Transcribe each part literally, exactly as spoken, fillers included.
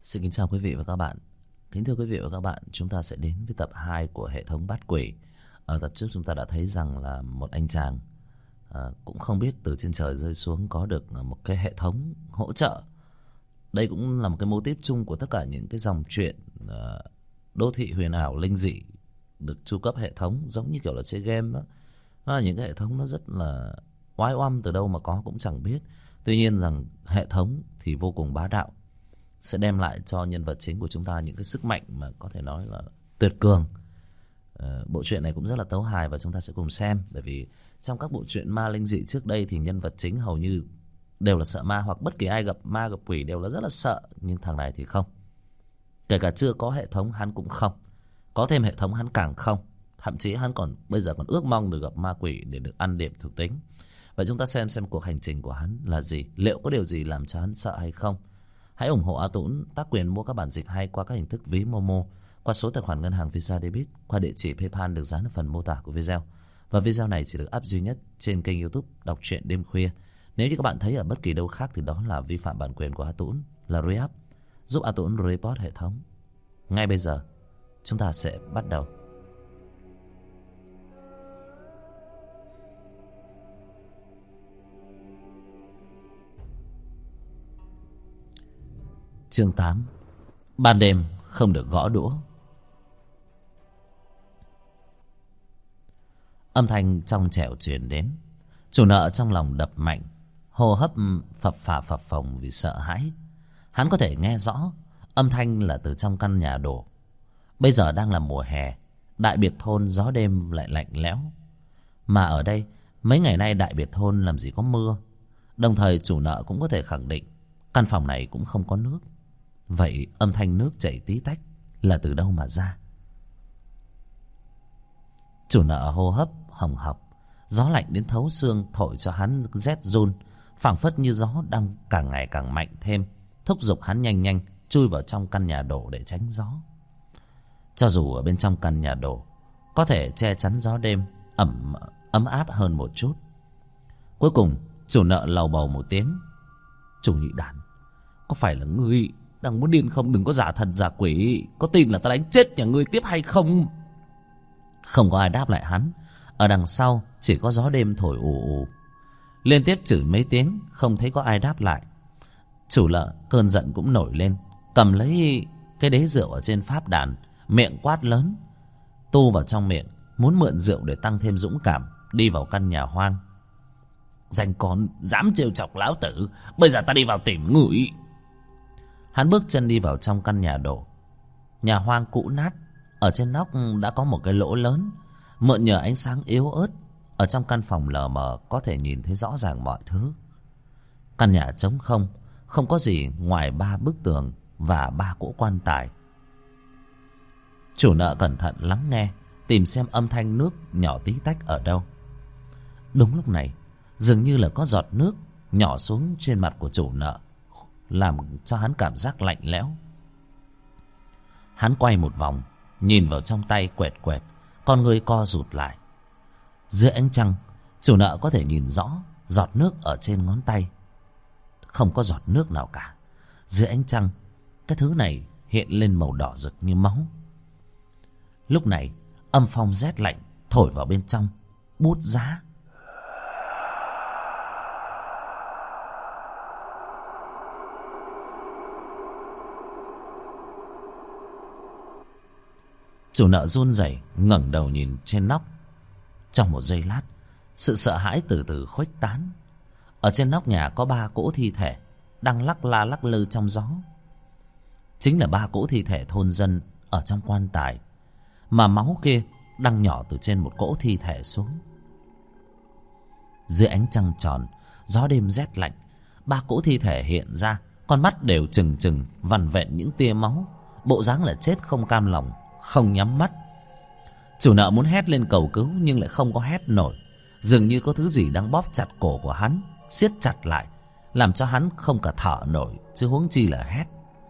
Xin kính chào quý vị và các bạn. Kính thưa quý vị và các bạn, chúng ta sẽ đến với tập hai của hệ thống bắt quỷ. Ở tập trước chúng ta đã thấy rằng là một anh chàng à, cũng không biết từ trên trời rơi xuống có được một cái hệ thống hỗ trợ. Đây cũng là một cái mô típ chung của tất cả những cái dòng truyện à, đô thị huyền ảo linh dị được chu cấp hệ thống, giống như kiểu là chơi game đó. Nó là những cái hệ thống nó rất là oái oăm, từ đâu mà có cũng chẳng biết. Tuy nhiên rằng hệ thống thì vô cùng bá đạo, sẽ đem lại cho nhân vật chính của chúng ta những cái sức mạnh mà có thể nói là tuyệt cường. Ờ, bộ truyện này cũng rất là tấu hài và chúng ta sẽ cùng xem. Bởi vì trong các bộ truyện ma linh dị trước đây thì nhân vật chính hầu như đều là sợ ma, hoặc bất kỳ ai gặp ma gặp quỷ đều là rất là sợ. Nhưng thằng này thì không. Kể cả chưa có hệ thống hắn cũng không. Có thêm hệ thống hắn càng không. Thậm chí hắn còn bây giờ còn ước mong được gặp ma quỷ để được ăn điểm thuộc tính. Vậy chúng ta xem xem cuộc hành trình của hắn là gì, liệu có điều gì làm cho hắn sợ hay không. Hãy ủng hộ A Tũng tác quyền mua các bản dịch hay qua các hình thức ví Momo, qua số tài khoản ngân hàng Visa Debit, qua địa chỉ PayPal được dán ở phần mô tả của video. Và video này chỉ được up duy nhất trên kênh YouTube Đọc truyện đêm khuya. Nếu như các bạn thấy ở bất kỳ đâu khác thì đó là vi phạm bản quyền của A Tũng, là re-up. Giúp A Tũng report hệ thống. Ngay bây giờ chúng ta sẽ bắt đầu. Chương tám. Ban đêm không được gõ đũa. Âm thanh trong trẻo truyền đến. Chủ nợ trong lòng đập mạnh, hô hấp phập phà phập phồng vì sợ hãi. Hắn có thể nghe rõ âm thanh là từ trong căn nhà đổ. Bây giờ đang là mùa hè, đại biệt thôn gió đêm lại lạnh lẽo. Mà ở đây mấy ngày nay đại biệt thôn làm gì có mưa. Đồng thời chủ nợ cũng có thể khẳng định căn phòng này cũng không có nước. Vậy âm thanh nước chảy tí tách là từ đâu mà ra? Chủ nợ hô hấp hồng hộc, gió lạnh đến thấu xương thổi cho hắn rét run, phảng phất như gió đang càng ngày càng mạnh thêm, thúc giục hắn nhanh nhanh chui vào trong căn nhà đổ để tránh gió. Cho dù ở bên trong căn nhà đổ có thể che chắn gió đêm ẩm ấm áp hơn một chút. Cuối cùng chủ nợ lầu bầu một tiếng. Chủ nhị đàn, có phải là ngươi đang muốn điên không? Đừng có giả thần giả quỷ, có tin là ta đánh chết nhà ngươi tiếp hay không? Không có ai đáp lại hắn. Ở đằng sau chỉ có gió đêm thổi ù ù. Liên tiếp chửi mấy tiếng, không thấy có ai đáp lại. Chủ nợ cơn giận cũng nổi lên, cầm lấy cái đế rượu ở trên pháp đàn, miệng quát lớn, tu vào trong miệng, muốn mượn rượu để tăng thêm dũng cảm, đi vào căn nhà hoang. Danh con dám trêu chọc lão tử, bây giờ ta đi vào tìm ngươi. Hắn bước chân đi vào trong căn nhà đổ. Nhà hoang cũ nát, ở trên nóc đã có một cái lỗ lớn. Mượn nhờ ánh sáng yếu ớt, ở trong căn phòng lờ mờ có thể nhìn thấy rõ ràng mọi thứ. Căn nhà trống không, không có gì ngoài ba bức tường và ba cỗ quan tài. Chủ nợ cẩn thận lắng nghe, tìm xem âm thanh nước nhỏ tí tách ở đâu. Đúng lúc này, dường như là có giọt nước nhỏ xuống trên mặt của chủ nợ, làm cho hắn cảm giác lạnh lẽo. Hắn quay một vòng, nhìn vào trong tay quẹt quẹt, con người co rụt lại. Dưới ánh trăng, chủ nợ có thể nhìn rõ giọt nước ở trên ngón tay. Không có giọt nước nào cả. Dưới ánh trăng, cái thứ này hiện lên màu đỏ rực như máu. Lúc này, âm phong rét lạnh thổi vào bên trong, buốt giá. Chủ nợ run rẩy ngẩng đầu nhìn trên nóc. Trong một giây lát, sự sợ hãi từ từ khuếch tán. Ở trên nóc nhà có ba cỗ thi thể đang lắc la lắc lư trong gió. Chính là ba cỗ thi thể thôn dân ở trong quan tài, mà máu kia đang nhỏ từ trên một cỗ thi thể xuống. Dưới ánh trăng tròn, gió đêm rét lạnh, ba cỗ thi thể hiện ra, con mắt đều trừng trừng vằn vện những tia máu, bộ dáng là chết không cam lòng, không nhắm mắt. Chủ nợ muốn hét lên cầu cứu nhưng lại không có hét nổi. Dường như có thứ gì đang bóp chặt cổ của hắn, siết chặt lại, làm cho hắn không cả thở nổi, chứ huống chi là hét.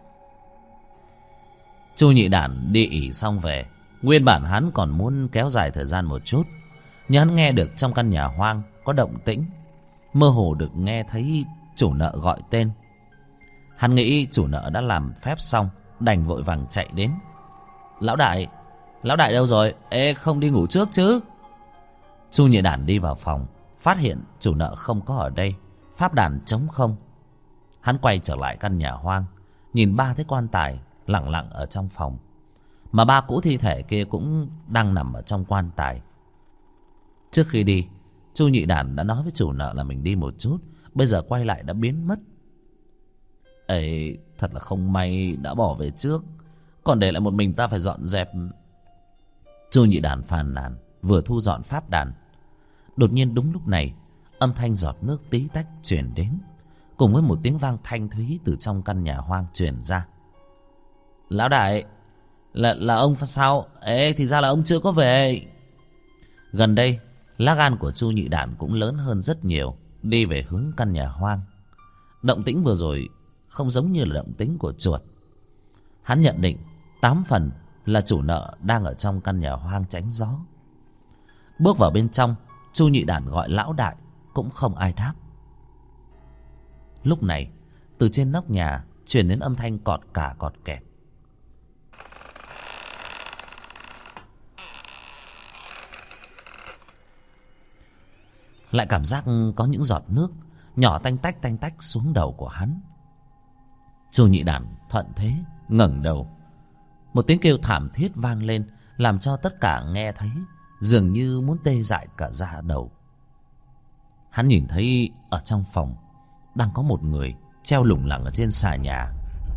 Chu nhị đản đi ỉ xong về. Nguyên bản hắn còn muốn kéo dài thời gian một chút, nhưng hắn nghe được trong căn nhà hoang có động tĩnh, mơ hồ được nghe thấy chủ nợ gọi tên. Hắn nghĩ chủ nợ đã làm phép xong, đành vội vàng chạy đến. Lão đại, lão đại đâu rồi? Ê, không đi ngủ trước chứ? Chu Nhị Đản đi vào phòng, phát hiện chủ nợ không có ở đây, pháp đàn trống không. Hắn quay trở lại căn nhà hoang, nhìn ba cái quan tài lặng lặng ở trong phòng, mà ba cỗ thi thể kia cũng đang nằm ở trong quan tài. Trước khi đi, Chu Nhị Đản đã nói với chủ nợ là mình đi một chút, bây giờ quay lại đã biến mất. Ấy, thật là không may đã bỏ về trước, còn để lại một mình ta phải dọn dẹp. Chu Nhị Đản phàn nàn, vừa thu dọn pháp đàn. Đột nhiên đúng lúc này, âm thanh giọt nước tí tách truyền đến, cùng với một tiếng vang thanh thúy từ trong căn nhà hoang truyền ra. Lão đại, là là ông sao? Ê, thì ra là ông chưa có về. Gần đây, lá gan của Chu Nhị Đản cũng lớn hơn rất nhiều, đi về hướng căn nhà hoang. Động tĩnh vừa rồi không giống như là động tĩnh của chuột. Hắn nhận định tám phần là chủ nợ đang ở trong căn nhà hoang tránh gió. Bước vào bên trong, Chu Nhị Đản gọi lão đại, cũng không ai đáp. Lúc này, từ trên nóc nhà truyền đến âm thanh cọt cả cọt kẹt. Lại cảm giác có những giọt nước nhỏ tanh tách tanh tách xuống đầu của hắn. Chu Nhị Đản thuận thế ngẩng đầu, một tiếng kêu thảm thiết vang lên, làm cho tất cả nghe thấy dường như muốn tê dại cả da đầu. Hắn nhìn thấy ở trong phòng đang có một người treo lủng lẳng ở trên xà nhà.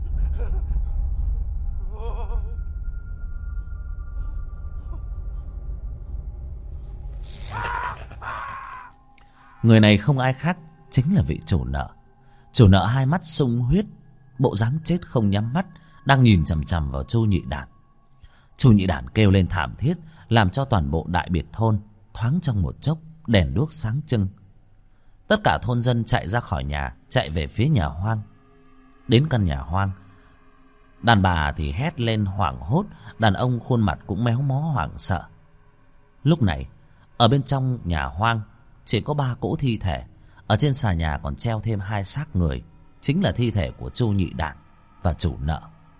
Người này không ai khác chính là vị chủ nợ. Chủ nợ hai mắt sung huyết, bộ dáng chết không nhắm mắt, đang nhìn chằm chằm vào Chu Nhị Đản. Chu Nhị Đản kêu lên thảm thiết, làm cho toàn bộ Đại Biệt thôn thoáng trong một chốc đèn đuốc sáng trưng. Tất cả thôn dân chạy ra khỏi nhà, chạy về phía nhà hoang. Đến căn nhà hoang, đàn bà thì hét lên hoảng hốt, đàn ông khuôn mặt cũng méo mó hoảng sợ. Lúc này, ở bên trong nhà hoang chỉ có ba cỗ thi thể. Ở trên xà nhà còn treo thêm hai xác người, chính là thi thể của Chu Nhị Đản và chủ nợ.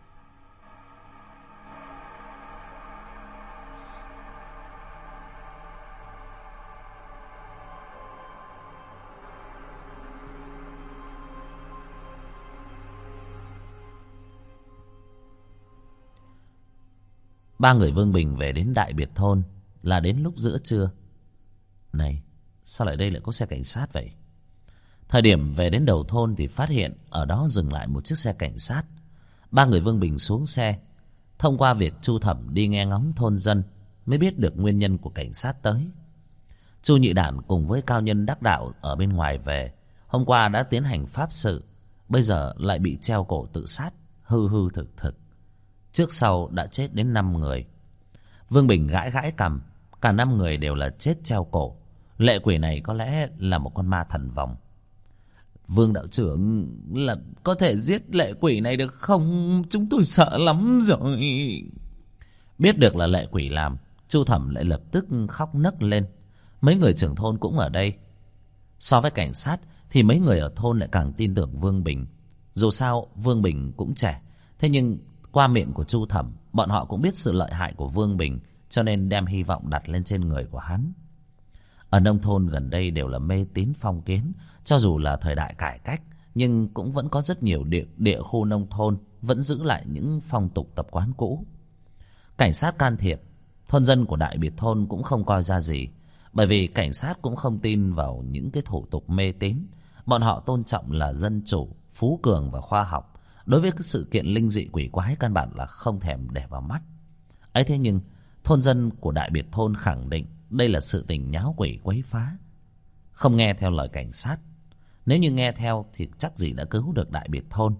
Ba người Vương Bình về đến Đại Biệt thôn là đến lúc giữa trưa. Này, sao lại đây lại có xe cảnh sát vậy? Thời điểm về đến đầu thôn thì phát hiện ở đó dừng lại một chiếc xe cảnh sát. Ba người Vương Bình xuống xe. Thông qua việc Chu Thẩm đi nghe ngóng thôn dân mới biết được nguyên nhân của cảnh sát tới. Chu Nhị Đản cùng với cao nhân đắc đạo ở bên ngoài về. Hôm qua đã tiến hành pháp sự, bây giờ lại bị treo cổ tự sát, hư hư thực thực. Trước sau đã chết đến năm người. Vương Bình gãi gãi cằm, cả năm người đều là chết treo cổ. Lệ quỷ này có lẽ là một con ma thần vong. Vương đạo trưởng, là có thể giết lệ quỷ này được không? Chúng tôi sợ lắm rồi. Biết được là lệ quỷ làm, Chu Thẩm lại lập tức khóc nấc lên. Mấy người trưởng thôn cũng ở đây. So với cảnh sát thì mấy người ở thôn lại càng tin tưởng Vương Bình. Dù sao Vương Bình cũng trẻ, thế nhưng qua miệng của Chu Thẩm, bọn họ cũng biết sự lợi hại của Vương Bình, cho nên đem hy vọng đặt lên trên người của hắn. Ở nông thôn gần đây đều là mê tín phong kiến. Cho dù là thời đại cải cách, nhưng cũng vẫn có rất nhiều địa, địa khu nông thôn vẫn giữ lại những phong tục tập quán cũ. Cảnh sát can thiệp, thôn dân của Đại Biệt thôn cũng không coi ra gì, bởi vì cảnh sát cũng không tin vào những cái thủ tục mê tín. Bọn họ tôn trọng là dân chủ, phú cường và khoa học. Đối với cái sự kiện linh dị quỷ quái căn bản là không thèm để vào mắt. Ấy thế nhưng thôn dân của Đại Biệt thôn khẳng định đây là sự tình nháo quỷ quấy phá, không nghe theo lời cảnh sát. Nếu như nghe theo thì chắc gì đã cứu được Đại Biệt thôn.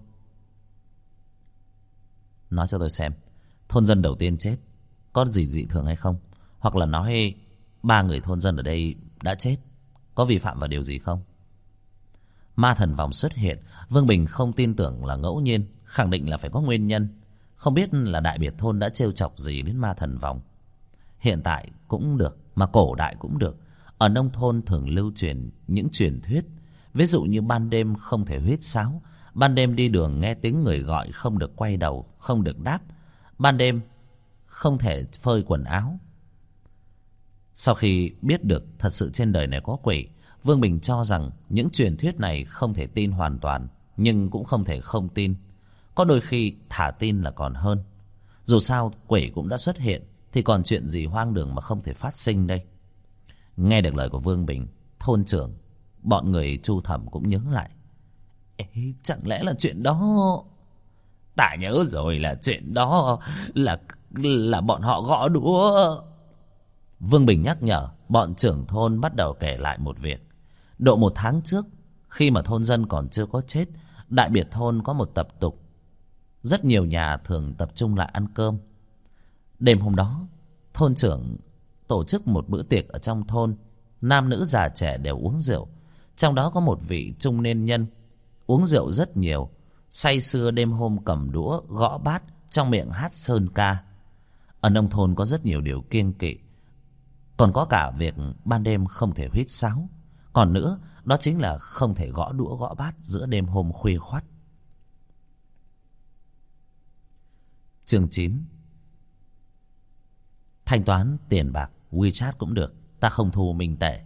Nói cho tôi xem, thôn dân đầu tiên chết có gì dị thường hay không? Hoặc là nói ba người thôn dân ở đây đã chết, có vi phạm vào điều gì không? Ma thần vòng xuất hiện, Vương Bình không tin tưởng là ngẫu nhiên, khẳng định là phải có nguyên nhân. Không biết là Đại Biệt thôn đã trêu chọc gì đến ma thần vòng. Hiện tại cũng được, mà cổ đại cũng được. Ở nông thôn thường lưu truyền những truyền thuyết, ví dụ như ban đêm không thể huýt sáo, Ban đêm đi đường nghe tiếng người gọi không được quay đầu, không được đáp. Ban đêm không thể phơi quần áo. Sau khi biết được thật sự trên đời này có quỷ, Vương Bình cho rằng những truyền thuyết này không thể tin hoàn toàn, nhưng cũng không thể không tin. Có đôi khi thả tin là còn hơn. Dù sao quỷ cũng đã xuất hiện, thì còn chuyện gì hoang đường mà không thể phát sinh đây. Nghe được lời của Vương Bình, thôn trưởng, bọn người Chu Thẩm cũng nhớ lại. Ê, chẳng lẽ là chuyện đó? Ta nhớ rồi, là chuyện đó là là bọn họ gõ đũa. Vương Bình nhắc nhở. Bọn trưởng thôn bắt đầu kể lại một việc. Độ một tháng trước, khi mà thôn dân còn chưa có chết, Đại Biệt thôn có một tập tục. Rất nhiều nhà thường tập trung lại ăn cơm. Đêm hôm đó, thôn trưởng tổ chức một bữa tiệc ở trong thôn. Nam nữ già trẻ đều uống rượu. Trong đó có một vị trung niên nhân uống rượu rất nhiều, say sưa đêm hôm cầm đũa gõ bát, trong miệng hát sơn ca. Ở nông thôn có rất nhiều điều kiêng kỵ, còn có cả việc ban đêm không thể huýt sáo. Còn nữa, đó chính là không thể gõ đũa gõ bát giữa đêm hôm khuya khoắt. Chương chín. Thanh toán tiền bạc WeChat cũng được, ta không thu minh tệ.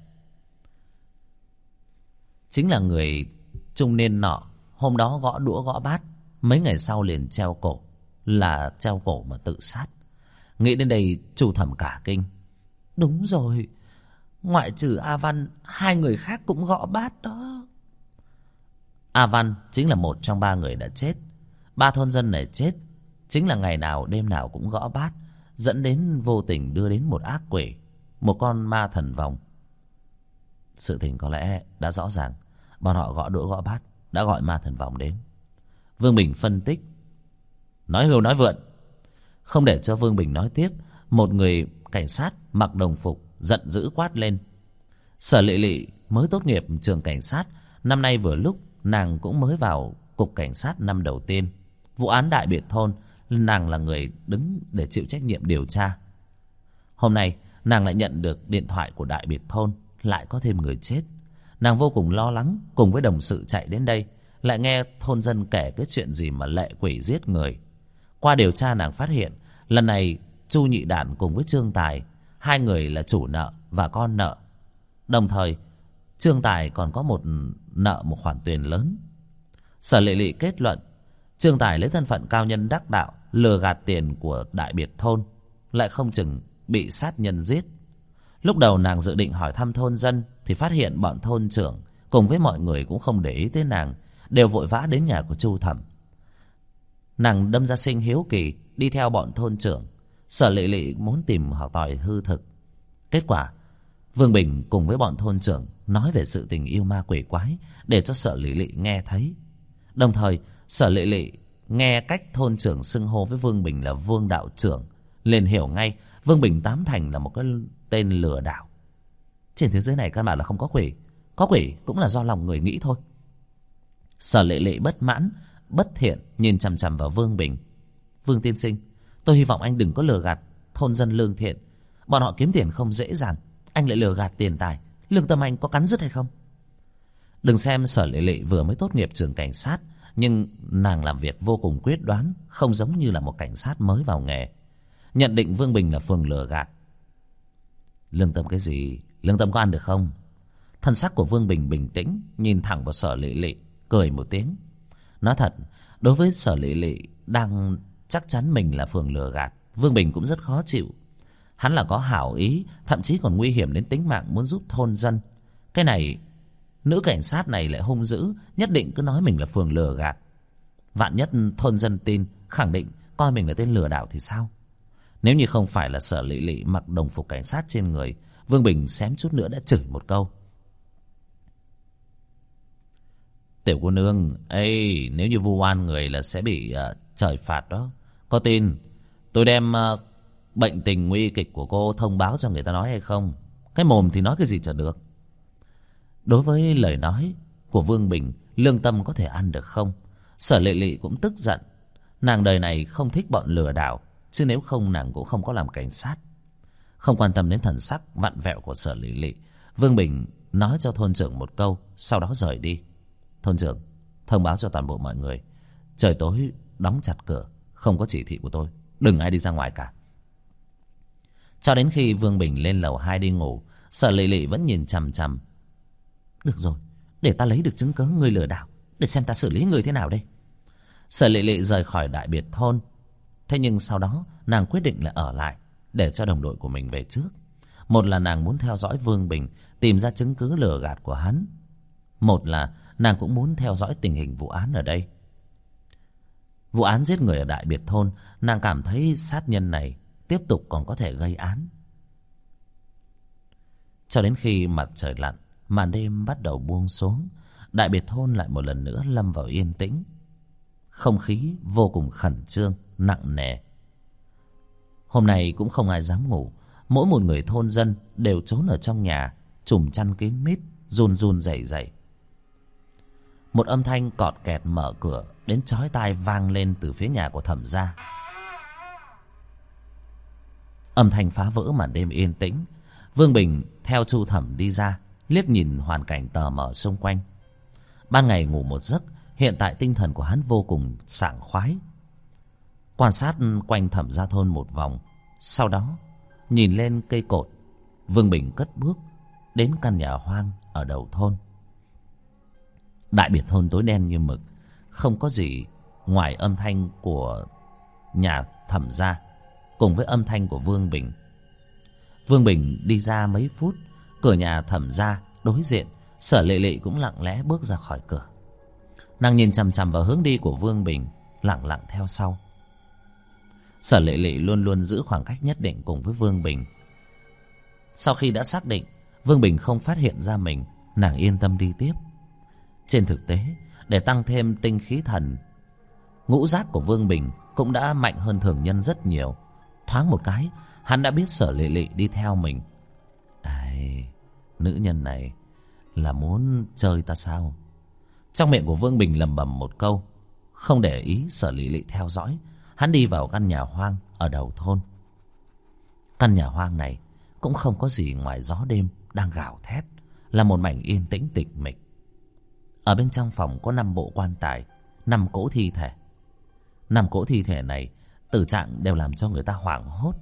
Chính là người trung niên nọ hôm đó gõ đũa gõ bát, mấy ngày sau liền treo cổ. Là treo cổ mà tự sát. Nghĩ đến đây Chu Thẩm cả kinh. Đúng rồi, ngoại trừ A Văn, hai người khác cũng gõ bát đó. A Văn chính là một trong ba người đã chết. Ba thôn dân này chết chính là ngày nào đêm nào cũng gõ bát, dẫn đến vô tình đưa đến một ác quỷ, một con ma thần vong. Sự tình có lẽ đã rõ ràng. Bọn họ gõ đũa gõ bát đã gọi ma thần vong đến. Vương Bình phân tích. Nói hưu nói vượn. Không để cho Vương Bình nói tiếp, một người cảnh sát mặc đồng phục giận dữ quát lên. Sở Lệ Lệ mới tốt nghiệp trường cảnh sát, năm nay vừa lúc nàng cũng mới vào cục cảnh sát năm đầu tiên. Vụ án Đại Biệt thôn, nàng là người đứng để chịu trách nhiệm điều tra. Hôm nay nàng lại nhận được điện thoại của Đại Biệt thôn, lại có thêm người chết. Nàng vô cùng lo lắng, cùng với đồng sự chạy đến đây, lại nghe thôn dân kể cái chuyện gì mà lệ quỷ giết người. Qua điều tra nàng phát hiện, lần này Chu Nhị Đản cùng với Trương Tài, hai người là chủ nợ và con nợ. Đồng thời Trương Tài còn có một nợ một khoản tiền lớn. Sở Lệ Lệ kết luận Trương Tài lấy thân phận cao nhân đắc đạo lừa gạt tiền của Đại Biệt thôn, lại không chừng bị sát nhân giết. Lúc đầu nàng dự định hỏi thăm thôn dân, thì phát hiện bọn thôn trưởng cùng với mọi người cũng không để ý tới nàng, đều vội vã đến nhà của Chu Thẩm. Nàng đâm ra sinh hiếu kỳ, đi theo bọn thôn trưởng. Sở Lệ Lệ muốn tìm hỏi tòi hư thực. Kết quả Vương Bình cùng với bọn thôn trưởng nói về sự tình yêu ma quỷ quái để cho Sở Lệ Lệ nghe thấy. Đồng thời Sở Lệ Lệ nghe cách thôn trưởng xưng hô với Vương Bình là Vương đạo trưởng, liền hiểu ngay Vương Bình tám thành là một cái tên lừa đảo. Trên thế giới này căn bản là không có quỷ, có quỷ cũng là do lòng người nghĩ thôi. Sở Lệ Lệ bất mãn bất thiện nhìn chằm chằm vào Vương Bình. Vương tiên sinh, tôi hy vọng anh đừng có lừa gạt thôn dân lương thiện. Bọn họ kiếm tiền không dễ dàng, anh lại lừa gạt tiền tài, lương tâm anh có cắn rứt hay không? Đừng xem Sở Lệ Lệ vừa mới tốt nghiệp trường cảnh sát, nhưng nàng làm việc vô cùng quyết đoán, không giống như là một cảnh sát mới vào nghề. Nhận định Vương Bình là phường lừa gạt. Lương tâm cái gì? Lương tâm có ăn được không? Thân sắc của Vương Bình bình tĩnh, nhìn thẳng vào Sở Lệ Lệ, cười một tiếng. Nói thật, đối với Sở Lệ Lệ đang chắc chắn mình là phường lừa gạt, Vương Bình cũng rất khó chịu. Hắn là có hảo ý, thậm chí còn nguy hiểm đến tính mạng muốn giúp thôn dân. Cái này, nữ cảnh sát này lại hung dữ, nhất định cứ nói mình là phường lừa gạt. Vạn nhất thôn dân tin, khẳng định coi mình là tên lừa đảo thì sao? Nếu như không phải là Sở Lệ Lệ mặc đồng phục cảnh sát trên người, Vương Bình xém chút nữa đã chửi một câu. Tiểu cô nương, ê, nếu như vu oan người là sẽ bị uh, trời phạt đó. Có tin tôi đem uh, bệnh tình nguy kịch của cô thông báo cho người ta nói hay không? Cái mồm thì nói cái gì chả được. Đối với lời nói của Vương Bình, lương tâm có thể ăn được không? Sở Lệ Lệ cũng tức giận. Nàng đời này không thích bọn lừa đảo, chứ nếu không nàng cũng không có làm cảnh sát. Không quan tâm đến thần sắc vặn vẹo của Sở Lệ Lệ, Vương Bình nói cho thôn trưởng một câu, sau đó rời đi. Thôn trưởng, thông báo cho toàn bộ mọi người, trời tối đóng chặt cửa, không có chỉ thị của tôi, đừng ai đi ra ngoài cả. Cho đến khi Vương Bình lên lầu hai đi ngủ, Sở Lệ Lệ vẫn nhìn chằm chằm. Được rồi, để ta lấy được chứng cớ ngươi lừa đảo, để xem ta xử lý ngươi thế nào đây. Sở Lệ Lệ rời khỏi Đại Biệt thôn. Thế nhưng sau đó nàng quyết định là ở lại, để cho đồng đội của mình về trước. Một là nàng muốn theo dõi Vương Bình, tìm ra chứng cứ lừa gạt của hắn. Một là nàng cũng muốn theo dõi tình hình vụ án ở đây. Vụ án giết người ở Đại Biệt thôn, nàng cảm thấy sát nhân này tiếp tục còn có thể gây án. Cho đến khi mặt trời lặn, màn đêm bắt đầu buông xuống, Đại Biệt thôn lại một lần nữa lâm vào yên tĩnh. Không khí vô cùng khẩn trương, nặng nề. Hôm nay cũng không ai dám ngủ. Mỗi một người thôn dân đều trốn ở trong nhà, trùm chăn kín mít, run run rẩy rẩy. Một âm thanh cọt kẹt mở cửa đến chói tai vang lên từ phía nhà của Thẩm gia. Âm thanh phá vỡ màn đêm yên tĩnh. Vương Bình theo Chu Thẩm đi ra, liếc nhìn hoàn cảnh tờ mờ xung quanh. Ban ngày ngủ một giấc, hiện tại tinh thần của hắn vô cùng sảng khoái. Quan sát quanh Thẩm gia thôn một vòng, sau đó nhìn lên cây cột, Vương Bình cất bước đến căn nhà hoang ở đầu thôn. Đại Biệt thôn tối đen như mực, không có gì ngoài âm thanh của nhà Thẩm gia cùng với âm thanh của Vương Bình. Vương Bình đi ra mấy phút, cửa nhà Thẩm gia đối diện, Sở Lệ Lệ cũng lặng lẽ bước ra khỏi cửa. Nàng nhìn chằm chằm vào hướng đi của Vương Bình, lặng lặng theo sau. Sở Lệ Lệ luôn luôn giữ khoảng cách nhất định cùng với Vương Bình. Sau khi đã xác định Vương Bình không phát hiện ra mình, nàng yên tâm đi tiếp. Trên thực tế, để tăng thêm tinh khí thần, ngũ giác của Vương Bình cũng đã mạnh hơn thường nhân rất nhiều. Thoáng một cái, hắn đã biết Sở Lệ Lệ đi theo mình. Ai, nữ nhân này là muốn chơi ta sao? Trong miệng của Vương Bình lẩm bẩm một câu, không để ý Sở Lệ Lệ theo dõi. Hắn đi vào căn nhà hoang ở đầu thôn. Căn nhà hoang này cũng không có gì ngoài gió đêm đang gào thét, là một mảnh yên tĩnh tịch mịch. Ở bên trong phòng có năm bộ quan tài, năm cỗ thi thể. Năm cỗ thi thể này tử trạng đều làm cho người ta hoảng hốt.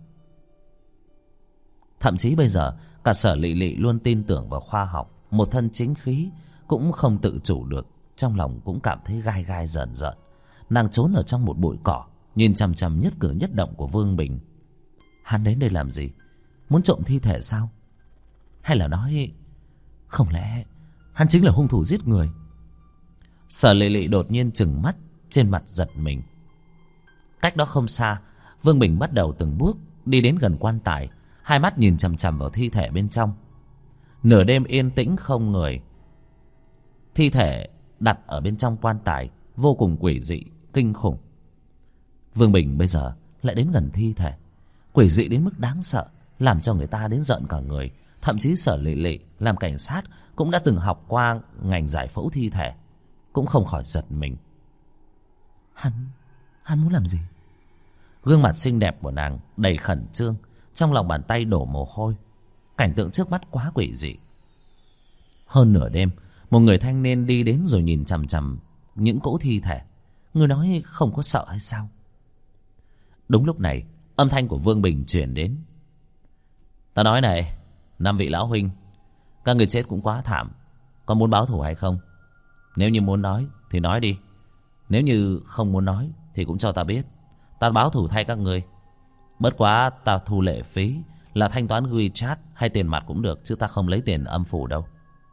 Thậm chí bây giờ cả Sở Lệ Lệ luôn tin tưởng vào khoa học, một thân chính khí cũng không tự chủ được, trong lòng cũng cảm thấy gai gai rợn rợn. Nàng trốn ở trong một bụi cỏ, nhìn chằm chằm nhất cử nhất động của Vương Bình. Hắn đến đây làm gì? Muốn trộm thi thể sao? Hay là nói không lẽ hắn chính là hung thủ giết người? Sở Lệ Lệ đột nhiên trừng mắt, trên mặt giật mình. Cách đó không xa, Vương Bình bắt đầu từng bước đi đến gần quan tài, hai mắt nhìn chằm chằm vào thi thể bên trong. Nửa đêm yên tĩnh không người, thi thể đặt ở bên trong quan tài vô cùng quỷ dị, kinh khủng. Vương Bình bây giờ lại đến gần thi thể, quỷ dị đến mức đáng sợ, làm cho người ta đến giận cả người. Thậm chí Sở Lệ Lệ làm cảnh sát cũng đã từng học qua ngành giải phẫu thi thể, cũng không khỏi giật mình. Hắn, hắn muốn làm gì? Gương mặt xinh đẹp của nàng đầy khẩn trương, trong lòng bàn tay đổ mồ hôi. Cảnh tượng trước mắt quá quỷ dị. Hơn nửa đêm, một người thanh niên đi đến rồi nhìn chằm chằm những cỗ thi thể. Người nói không có sợ hay sao? Đúng lúc này, âm thanh của Vương Bình truyền đến. Ta nói này, năm vị lão huynh, các người chết cũng quá thảm, có muốn báo thù hay không? Nếu như muốn nói thì nói đi, nếu như không muốn nói thì cũng cho ta biết, ta báo thù thay các người. Bất quá ta thu lệ phí là thanh toán WeChat hay tiền mặt cũng được, chứ ta không lấy tiền âm phủ đâu.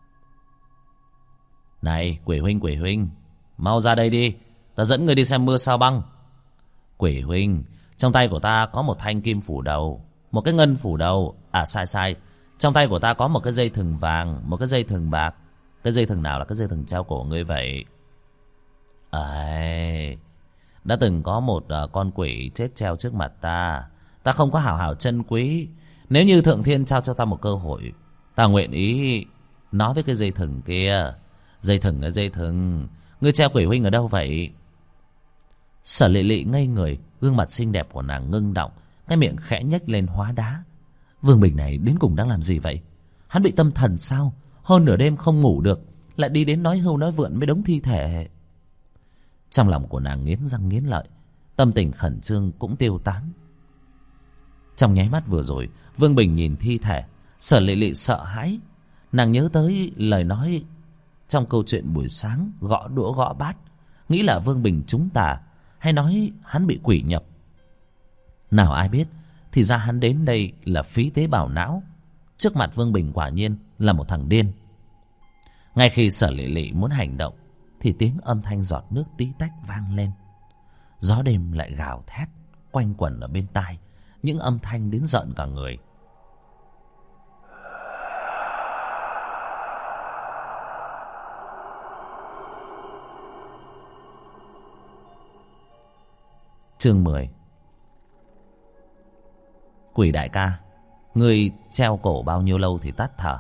Này Quỷ huynh, Quỷ huynh, mau ra đây đi, ta dẫn người đi xem mưa sao băng. Quỷ huynh, trong tay của ta có một thanh kim phủ đầu, một cái ngân phủ đầu. À sai sai, trong tay của ta có một cái dây thừng vàng, một cái dây thừng bạc. Cái dây thừng nào là cái dây thừng treo cổ ngươi vậy? Ấy, đã từng có một uh, con quỷ chết treo trước mặt ta, ta không có hảo hảo trân quý. Nếu như Thượng Thiên trao cho ta một cơ hội, ta nguyện ý nói với cái dây thừng kia. Dây thừng là dây thừng, ngươi treo Quỷ huynh ở đâu vậy? Sở Lệ Lệ ngây người, gương mặt xinh đẹp của nàng ngưng động, cái miệng khẽ nhếch lên hóa đá. Vương Bình này đến cùng đang làm gì vậy? Hắn bị tâm thần sao? Hơn nửa đêm không ngủ được, lại đi đến nói hưu nói vượn với đống thi thể. Trong lòng của nàng nghiến răng nghiến lợi, tâm tình khẩn trương cũng tiêu tán. Trong nháy mắt vừa rồi, Vương Bình nhìn thi thể, Sở Lệ Lệ sợ hãi. Nàng nhớ tới lời nói trong câu chuyện buổi sáng gõ đũa gõ bát, nghĩ là Vương Bình trúng tà, hay nói hắn bị quỷ nhập. Nào ai biết, thì ra hắn đến đây là phí tế bào não. Trước mặt Vương Bình quả nhiên là một thằng điên. Ngay khi Sở Lệ Lệ muốn hành động, thì tiếng âm thanh giọt nước tí tách vang lên. Gió đêm lại gào thét quanh quẩn ở bên tai, những âm thanh đến giận cả người. Chương mười. Quỷ đại ca, ngươi treo cổ bao nhiêu lâu thì tắt thở?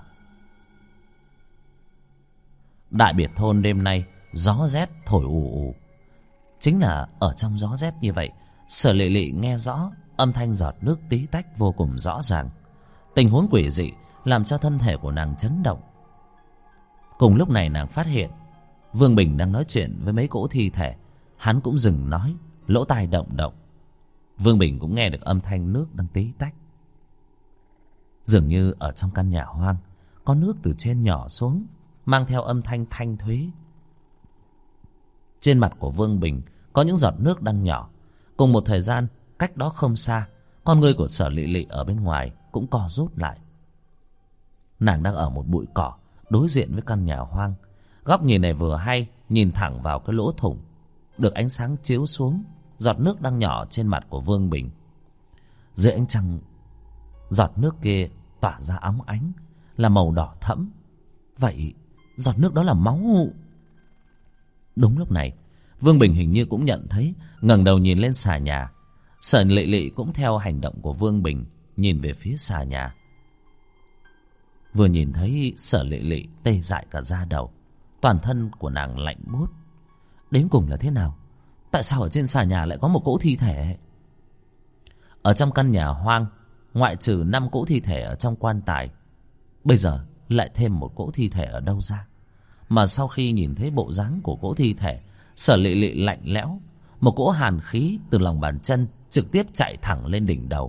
Đại biệt thôn đêm nay gió rét thổi ù ù. Chính là ở trong gió rét như vậy, Sở Lệ Lệ nghe rõ âm thanh giọt nước tí tách vô cùng rõ ràng. Tình huống quỷ dị làm cho thân thể của nàng chấn động. Cùng lúc này nàng phát hiện Vương Bình đang nói chuyện với mấy cỗ thi thể. Hắn cũng dừng nói, lỗ tai động động. Vương Bình cũng nghe được âm thanh nước đang tí tách. Dường như ở trong căn nhà hoang có nước từ trên nhỏ xuống, mang theo âm thanh thanh thuế. Trên mặt của Vương Bình có những giọt nước đang nhỏ. Cùng một thời gian, cách đó không xa, con ngươi của Sở Lệ Lệ ở bên ngoài cũng co rút lại. Nàng đang ở một bụi cỏ đối diện với căn nhà hoang. Góc nhìn này vừa hay, nhìn thẳng vào cái lỗ thủng, được ánh sáng chiếu xuống, giọt nước đang nhỏ trên mặt của Vương Bình. Dưới ánh trăng, giọt nước kia tỏa ra óng ánh, là màu đỏ thẫm. Vậy giọt nước đó là máu. Đúng lúc này, Vương Bình hình như cũng nhận thấy, ngẩng đầu nhìn lên xà nhà. Sở Lệ Lệ cũng theo hành động của Vương Bình, nhìn về phía xà nhà. Vừa nhìn thấy Sở Lệ Lệ tê dại cả da đầu, toàn thân của nàng lạnh buốt. Đến cùng là thế nào? Tại sao ở trên xà nhà lại có một cỗ thi thể? Ở trong căn nhà hoang, ngoại trừ năm cỗ thi thể ở trong quan tài, bây giờ lại thêm một cỗ thi thể ở đâu ra? Mà sau khi nhìn thấy bộ dáng của cỗ thi thể, Sở Lệ Lệ lạnh lẽo, một cỗ hàn khí từ lòng bàn chân trực tiếp chạy thẳng lên đỉnh đầu.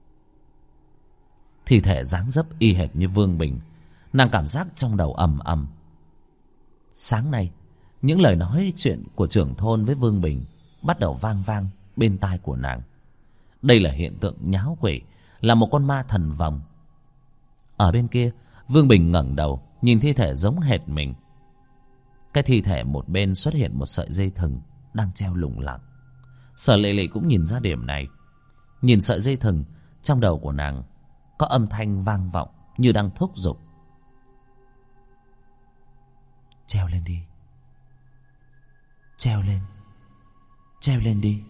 Thi thể dáng dấp y hệt như Vương Bình. Nàng cảm giác trong đầu ầm ầm. Sáng nay, những lời nói chuyện của trưởng thôn với Vương Bình bắt đầu vang vang bên tai của nàng. Đây là hiện tượng nháo quỷ, là một con ma thần vòng. Ở bên kia, Vương Bình ngẩng đầu nhìn thi thể giống hệt mình. Cái thi thể một bên xuất hiện một sợi dây thừng đang treo lủng lẳng. Sở Lệ Lệ cũng nhìn ra điểm này. Nhìn sợi dây thừng, trong đầu của nàng có âm thanh vang vọng như đang thúc giục. Treo lên đi, treo lên, treo lên đi.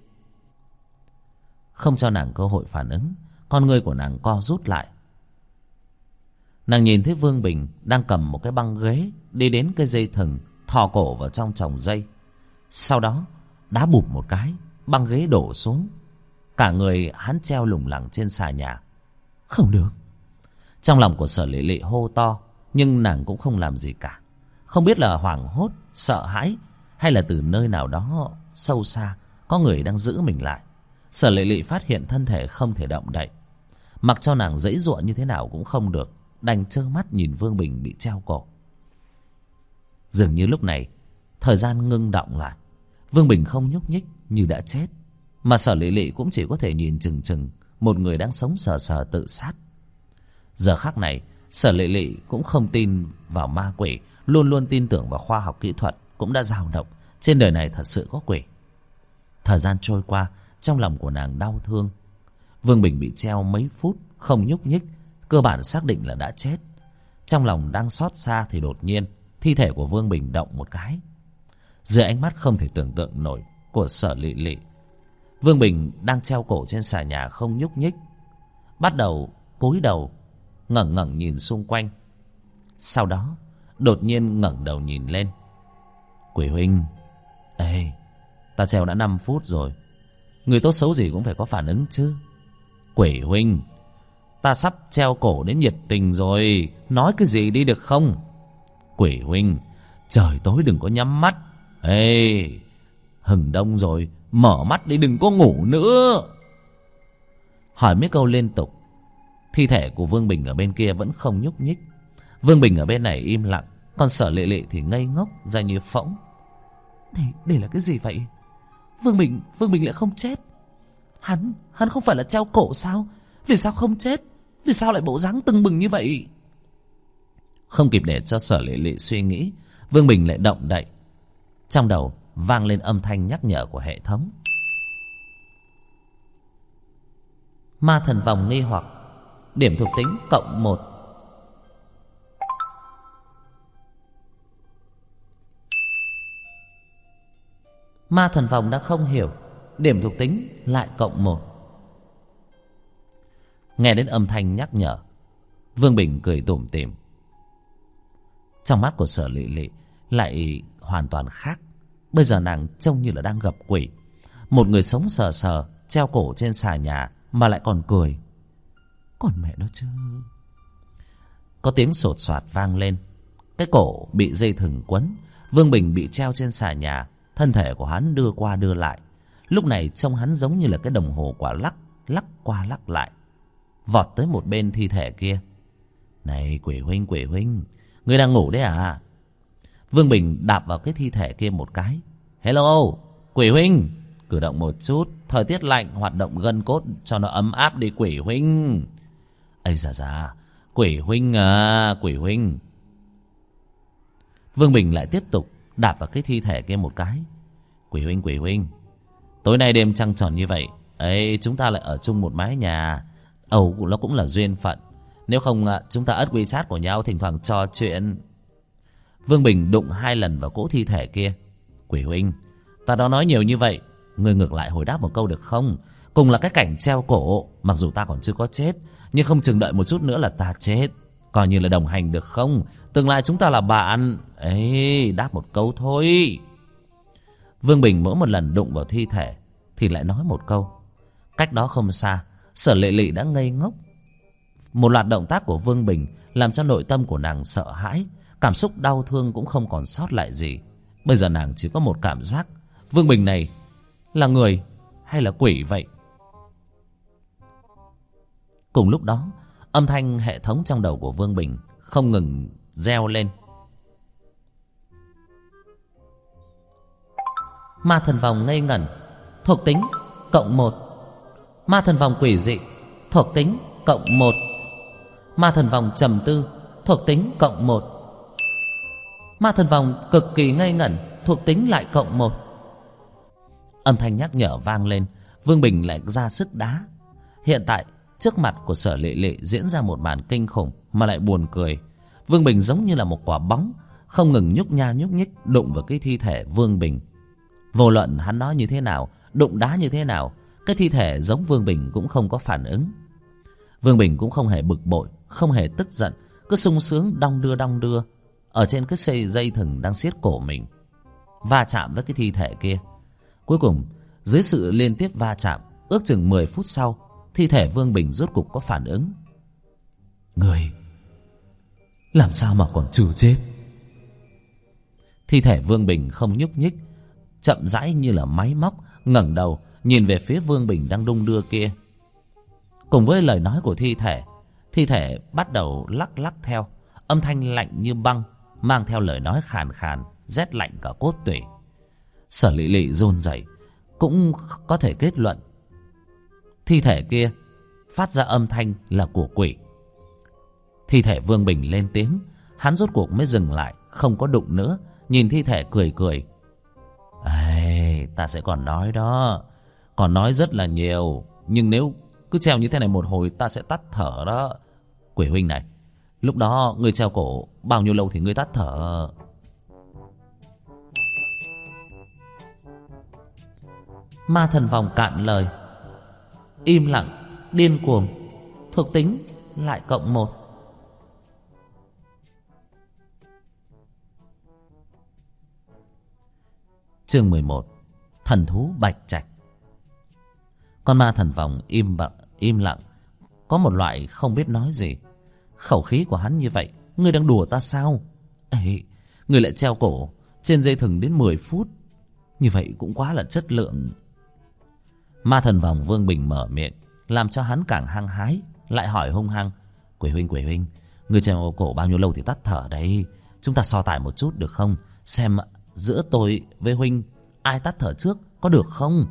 Không cho nàng cơ hội phản ứng, con ngươi của nàng co rút lại. Nàng nhìn thấy Vương Bình đang cầm một cái băng ghế đi đến cái dây thừng, thò cổ vào trong chồng dây. Sau đó đá bụp một cái, băng ghế đổ xuống. Cả người hắn treo lủng lẳng trên xà nhà. Không được. Trong lòng của Sở Lệ Lệ hô to, nhưng nàng cũng không làm gì cả. Không biết là hoảng hốt, sợ hãi, hay là từ nơi nào đó sâu xa có người đang giữ mình lại. Sở Lệ Lệ phát hiện thân thể không thể động đậy. Mặc cho nàng giãy giụa như thế nào cũng không được, đành trơ mắt nhìn Vương Bình bị treo cổ. Dường như lúc này thời gian ngưng động lại. Vương Bình không nhúc nhích như đã chết, mà Sở Lệ Lệ cũng chỉ có thể nhìn chừng chừng một người đang sống sờ sờ tự sát. Giờ khắc này, Sở Lệ Lệ cũng không tin vào ma quỷ, luôn luôn tin tưởng vào khoa học kỹ thuật, cũng đã dao động trên đời này thật sự có quỷ. Thời gian trôi qua, trong lòng của nàng đau thương. Vương Bình bị treo mấy phút không nhúc nhích, cơ bản xác định là đã chết. Trong lòng đang xót xa thì đột nhiên thi thể của Vương Bình động một cái. Dưới ánh mắt không thể tưởng tượng nổi của Sở Lệ Lệ, Vương Bình đang treo cổ trên xà nhà không nhúc nhích, bắt đầu cúi đầu ngẩng ngẩng nhìn xung quanh. Sau đó đột nhiên ngẩng đầu nhìn lên. Quỷ huynh, ê, ta treo đã năm phút rồi, người tốt xấu gì cũng phải có phản ứng chứ. Quỷ huynh, ta sắp treo cổ đến nhiệt tình rồi, nói cái gì đi được không? Quỷ huynh, trời tối đừng có nhắm mắt. Ê, Hừng đông rồi, mở mắt đi, đừng có ngủ nữa. Hỏi mấy câu liên tục, thi thể của Vương Bình ở bên kia vẫn không nhúc nhích. Vương Bình ở bên này im lặng, còn Sở Lệ Lệ thì ngây ngốc ra như phỗng. Đây, đây là cái gì vậy? Vương Bình, Vương Bình lại không chết. Hắn, hắn không phải là treo cổ sao? Vì sao không chết? Vì sao lại bộ dáng tưng bừng như vậy? Không kịp để cho Sở Lệ Lệ suy nghĩ, Vương Bình lại động đậy. Trong đầu vang lên âm thanh nhắc nhở của hệ thống. Ma thần vòng nghi hoặc, điểm thuộc tính cộng một. Ma thần vòng đã không hiểu, điểm thuộc tính lại cộng một. Nghe đến âm thanh nhắc nhở, Vương Bình cười tủm tỉm. Trong mắt của Sở Lệ Lệ lại hoàn toàn khác. Bây giờ nàng trông như là đang gặp quỷ. Một người sống sờ sờ treo cổ trên xà nhà mà lại còn cười. Còn mẹ nó chứ. Có tiếng sột soạt vang lên. Cái cổ bị dây thừng quấn. Vương Bình bị treo trên xà nhà. Thân thể của hắn đưa qua đưa lại. Lúc này trông hắn giống như là cái đồng hồ quả lắc, lắc qua lắc lại. Vọt tới một bên thi thể kia. Này quỷ huynh, quỷ huynh, ngươi đang ngủ đấy à? Vương Bình đạp vào cái thi thể kia một cái. Hello, quỷ huynh, cử động một chút. Thời tiết lạnh, hoạt động gân cốt cho nó ấm áp đi quỷ huynh. Ây da da, quỷ huynh à, quỷ huynh. Vương Bình lại tiếp tục đạp vào cái thi thể kia một cái. Quỷ huynh, quỷ huynh, tối nay đêm trăng tròn như vậy ấy, chúng ta lại ở chung một mái nhà. Ồ, nó cũng là duyên phận. Nếu không chúng ta ất WeChat của nhau, thỉnh thoảng trò chuyện. Vương Bình đụng hai lần vào cỗ thi thể kia. Quỷ huynh, ta đã nói nhiều như vậy, người ngược lại hồi đáp một câu được không? Cùng là cái cảnh treo cổ, mặc dù ta còn chưa có chết, nhưng không chừng đợi một chút nữa là ta chết. Coi như là đồng hành được không? Tương lai chúng ta là bạn. Ấy, đáp một câu thôi. Vương Bình mỗi một lần đụng vào thi thể thì lại nói một câu. Cách đó không xa, Sở Lệ Lệ đã ngây ngốc. Một loạt động tác của Vương Bình làm cho nội tâm của nàng sợ hãi. Cảm xúc đau thương cũng không còn sót lại gì. Bây giờ nàng chỉ có một cảm giác, Vương Bình này là người hay là quỷ vậy? Cùng lúc đó, âm thanh hệ thống trong đầu của Vương Bình không ngừng reo lên. Ma thần vòng ngây ngẩn, thuộc tính cộng một. Ma thần vòng quỷ dị, thuộc tính cộng một. Ma thần vòng trầm tư, thuộc tính cộng một. Ma thần vòng cực kỳ ngây ngẩn, thuộc tính lại cộng một. Âm thanh nhắc nhở vang lên, Vương Bình lại ra sức đá. Hiện tại trước mặt của Sở Lệ Lệ diễn ra một màn kinh khủng mà lại buồn cười. Vương Bình giống như là một quả bóng, không ngừng nhúc nha nhúc nhích đụng vào cái thi thể Vương Bình. Vô luận hắn nói như thế nào, đụng đá như thế nào, cái thi thể giống Vương Bình cũng không có phản ứng. Vương Bình cũng không hề bực bội, không hề tức giận, cứ sung sướng đong đưa đong đưa ở trên cái dây dây thừng đang siết cổ mình, va chạm với cái thi thể kia. Cuối cùng dưới sự liên tiếp va chạm, ước chừng mười phút sau, thi thể Vương Bình rốt cục có phản ứng. Người làm sao mà còn chưa chết? Thi thể Vương Bình không nhúc nhích, chậm rãi như là máy móc ngẩng đầu nhìn về phía Vương Bình đang đung đưa kia. Cùng với lời nói của thi thể, thi thể bắt đầu lắc lắc theo, âm thanh lạnh như băng, mang theo lời nói khàn khàn, rét lạnh cả cốt tủy. Sở Lệ Lệ run rẩy, cũng có thể kết luận thi thể kia phát ra âm thanh là của quỷ. Thi thể Vương Bình lên tiếng, hắn rốt cuộc mới dừng lại, không có đụng nữa, nhìn thi thể cười cười. Ê, ta sẽ còn nói đó, còn nói rất là nhiều, nhưng nếu cứ treo như thế này một hồi ta sẽ tắt thở đó. Quỷ huynh này, lúc đó ngươi treo cổ bao nhiêu lâu thì ngươi tắt thở? Ma thần vòng cạn lời, im lặng, điên cuồng, thuộc tính lại cộng một. Chương mười một, thần thú bạch trạch. Con ma thần vòng im bặt, im lặng, có một loại không biết nói gì. Khẩu khí của hắn như vậy, ngươi đang đùa ta sao? Ê, ngươi lại treo cổ trên dây thừng đến mười phút. Như vậy cũng quá là chất lượng. Ma thần vòng Vương Bình mở miệng, làm cho hắn càng hăng hái, lại hỏi hung hăng: Quỷ huynh, quỷ huynh, người treo cổ bao nhiêu lâu thì tắt thở đấy? Chúng ta so tài một chút được không? Xem giữa tôi với huynh ai tắt thở trước, có được không?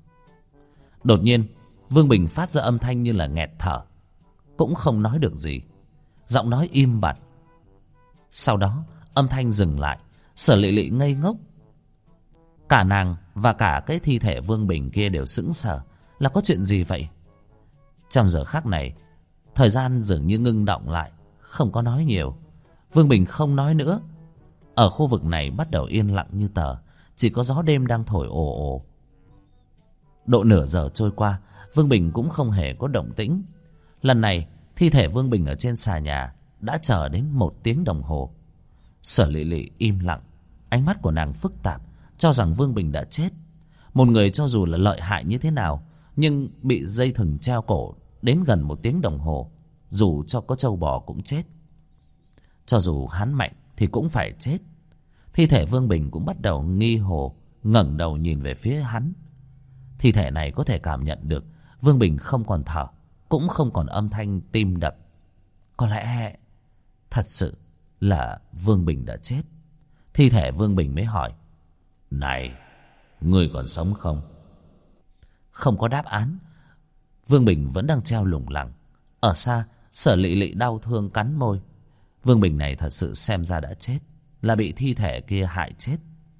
Đột nhiên Vương Bình phát ra âm thanh như là nghẹt thở, cũng không nói được gì, giọng nói im bặt. Sau đó âm thanh dừng lại. Sở Lệ Lệ ngây ngốc. Cả nàng và cả cái thi thể Vương Bình kia đều sững sờ. Là có chuyện gì vậy? Trong giờ khắc này, thời gian dường như ngưng động lại, không có nói nhiều. Vương Bình không nói nữa. Ở khu vực này bắt đầu yên lặng như tờ, chỉ có gió đêm đang thổi ồ ồ. Độ nửa giờ trôi qua, Vương Bình cũng không hề có động tĩnh. Lần này thi thể Vương Bình ở trên xà nhà đã chờ đến một tiếng đồng hồ. Sở Lệ Lệ im lặng, ánh mắt của nàng phức tạp, cho rằng Vương Bình đã chết. Một người cho dù là lợi hại như thế nào, nhưng bị dây thừng treo cổ đến gần một tiếng đồng hồ, dù cho có trâu bò cũng chết. Cho dù hắn mạnh thì cũng phải chết. Thi thể Vương Bình cũng bắt đầu nghi hồ, ngẩng đầu nhìn về phía hắn. Thi thể này có thể cảm nhận được Vương Bình không còn thở, cũng không còn âm thanh tim đập. Có lẽ thật sự là Vương Bình đã chết. Thi thể Vương Bình mới hỏi: Này, ngươi còn sống không? Không có đáp án. Vương Bình vẫn đang treo lủng lẳng. Ở xa, Sở Lệ Lệ đau thương cắn môi. Vương Bình này thật sự xem ra đã chết, là bị thi thể kia hại chết.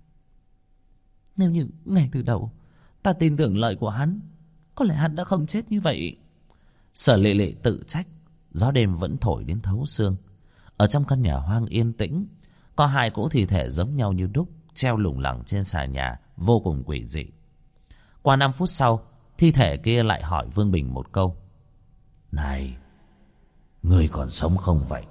Nếu như ngay từ đầu ta tin tưởng lời của hắn, có lẽ hắn đã không chết như vậy. Sở Lệ Lệ tự trách. Gió đêm vẫn thổi đến thấu xương. Ở trong căn nhà hoang yên tĩnh, có hai cỗ thi thể giống nhau như đúc treo lủng lẳng trên xà nhà, vô cùng quỷ dị. Qua năm phút sau, thi thể kia lại hỏi Vương Bình một câu: Này, ngươi còn sống không vậy?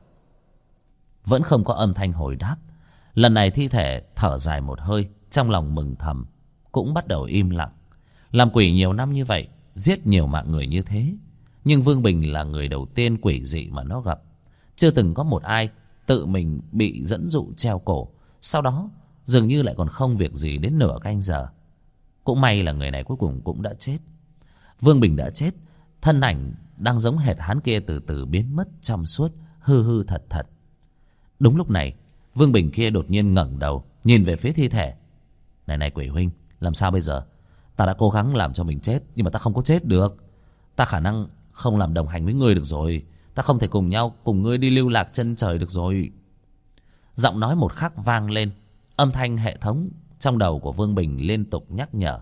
Vẫn không có âm thanh hồi đáp. Lần này thi thể thở dài một hơi, trong lòng mừng thầm, cũng bắt đầu im lặng. Làm quỷ nhiều năm như vậy, giết nhiều mạng người như thế, nhưng Vương Bình là người đầu tiên quỷ dị mà nó gặp. Chưa từng có một ai tự mình bị dẫn dụ treo cổ, sau đó dường như lại còn không việc gì đến nửa canh giờ. Cũng may là người này cuối cùng cũng đã chết. Vương Bình đã chết, thân ảnh đang giống hệt hắn kia từ từ biến mất trong suốt, hư hư thật thật. Đúng lúc này, Vương Bình kia đột nhiên ngẩng đầu nhìn về phía thi thể. Này này quỷ huynh, làm sao bây giờ? Ta đã cố gắng làm cho mình chết, nhưng mà ta không có chết được. Ta khả năng không làm đồng hành với ngươi được rồi. Ta không thể cùng nhau cùng ngươi đi lưu lạc chân trời được rồi. Giọng nói một khắc vang lên. Âm thanh hệ thống trong đầu của Vương Bình liên tục nhắc nhở.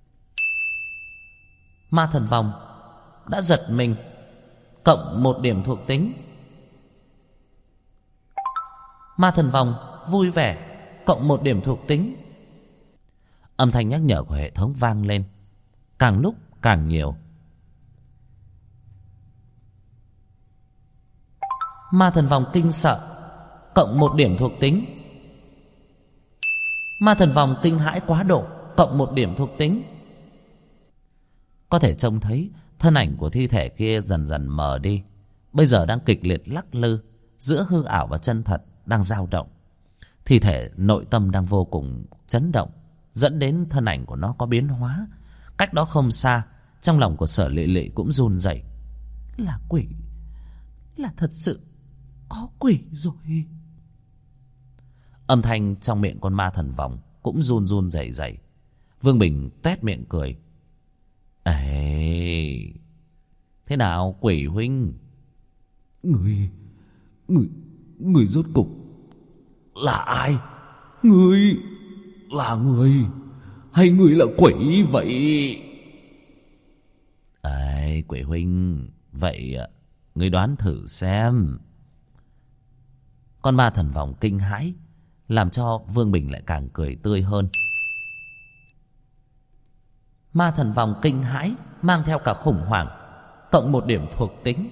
Ma thần vòng đã giật mình, cộng một điểm thuộc tính. Ma thần vòng vui vẻ, cộng một điểm thuộc tính. Âm thanh nhắc nhở của hệ thống vang lên, càng lúc càng nhiều. Ma thần vòng kinh sợ, cộng một điểm thuộc tính. Ma thần vòng kinh hãi quá độ, cộng một điểm thuộc tính. Có thể trông thấy thân ảnh của thi thể kia dần dần mờ đi, bây giờ đang kịch liệt lắc lư giữa hư ảo và chân thật, đang dao động. Thi thể nội tâm đang vô cùng chấn động, dẫn đến thân ảnh của nó có biến hóa. Cách đó không xa, trong lòng của Sở Lệ Lệ cũng run rẩy. Là quỷ, là thật sự có quỷ rồi. Âm thanh trong miệng con ma thần vòng cũng run run rẩy rẩy. Vương Bình tuét miệng cười. Ê, thế nào quỷ huynh? Người, người, người rốt cục là ai? Người là người hay người là quỷ vậy? Ê, quỷ huynh, vậy người đoán thử xem. Con ma thần vòng kinh hãi, làm cho Vương Bình lại càng cười tươi hơn. Ma thần vòng kinh hãi mang theo cả khủng hoảng, cộng một điểm thuộc tính.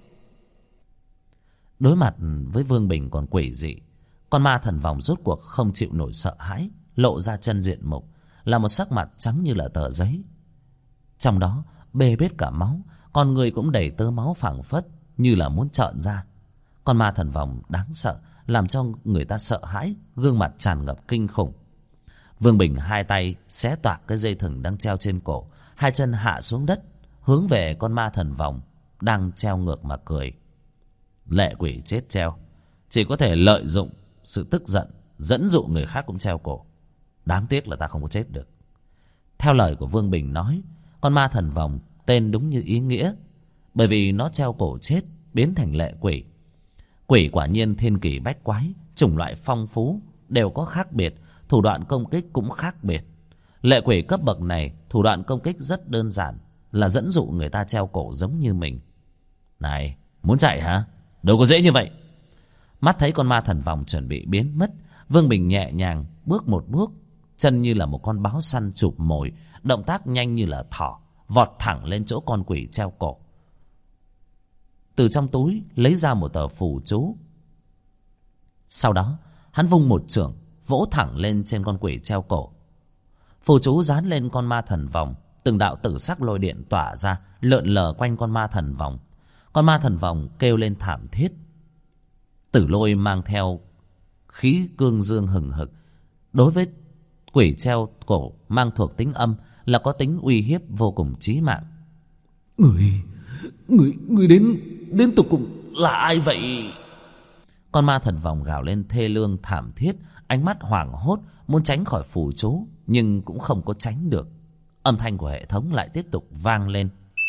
Đối mặt với Vương Bình còn quỷ dị, con ma thần vòng rốt cuộc không chịu nổi sợ hãi, lộ ra chân diện mục là một sắc mặt trắng như là tờ giấy. Trong đó bê bết cả máu, con người cũng đầy tơ máu phảng phất như là muốn trợn ra. Con ma thần vòng đáng sợ, làm cho người ta sợ hãi, gương mặt tràn ngập kinh khủng. Vương Bình hai tay xé toạc cái dây thừng đang treo trên cổ, hai chân hạ xuống đất, hướng về con ma thần vòng đang treo ngược mà cười. Lệ quỷ chết treo, chỉ có thể lợi dụng sự tức giận dẫn dụ người khác cũng treo cổ. Đáng tiếc là ta không có chết được. Theo lời của Vương Bình nói, con ma thần vòng tên đúng như ý nghĩa, bởi vì nó treo cổ chết biến thành lệ quỷ. Quỷ quả nhiên thiên kỳ bách quái, chủng loại phong phú, đều có khác biệt, thủ đoạn công kích cũng khác biệt. Lệ quỷ cấp bậc này thủ đoạn công kích rất đơn giản, là dẫn dụ người ta treo cổ giống như mình. Này, muốn chạy hả? Đâu có dễ như vậy. Mắt thấy con ma thần vòng chuẩn bị biến mất, Vương Bình nhẹ nhàng bước một bước, chân như là một con báo săn chụp mồi, động tác nhanh như là thỏ, vọt thẳng lên chỗ con quỷ treo cổ. Từ trong túi lấy ra một tờ phù chú. Sau đó hắn vung một chưởng vỗ thẳng lên trên con quỷ treo cổ. Phù chú dán lên con ma thần vòng, từng đạo tử sắc lôi điện tỏa ra, lượn lờ quanh con ma thần vòng. Con ma thần vòng kêu lên thảm thiết. Tử lôi mang theo khí cương dương hừng hực, đối với quỷ treo cổ mang thuộc tính âm, là có tính uy hiếp vô cùng chí mạng. Người, người, người đến, đến tục cùng là ai vậy? Con ma thần vòng gào lên thê lương thảm thiết, ánh mắt hoảng hốt, muốn tránh khỏi phù chú, nhưng cũng không có tránh được. Âm thanh của hệ thống lại tiếp tục vang lên.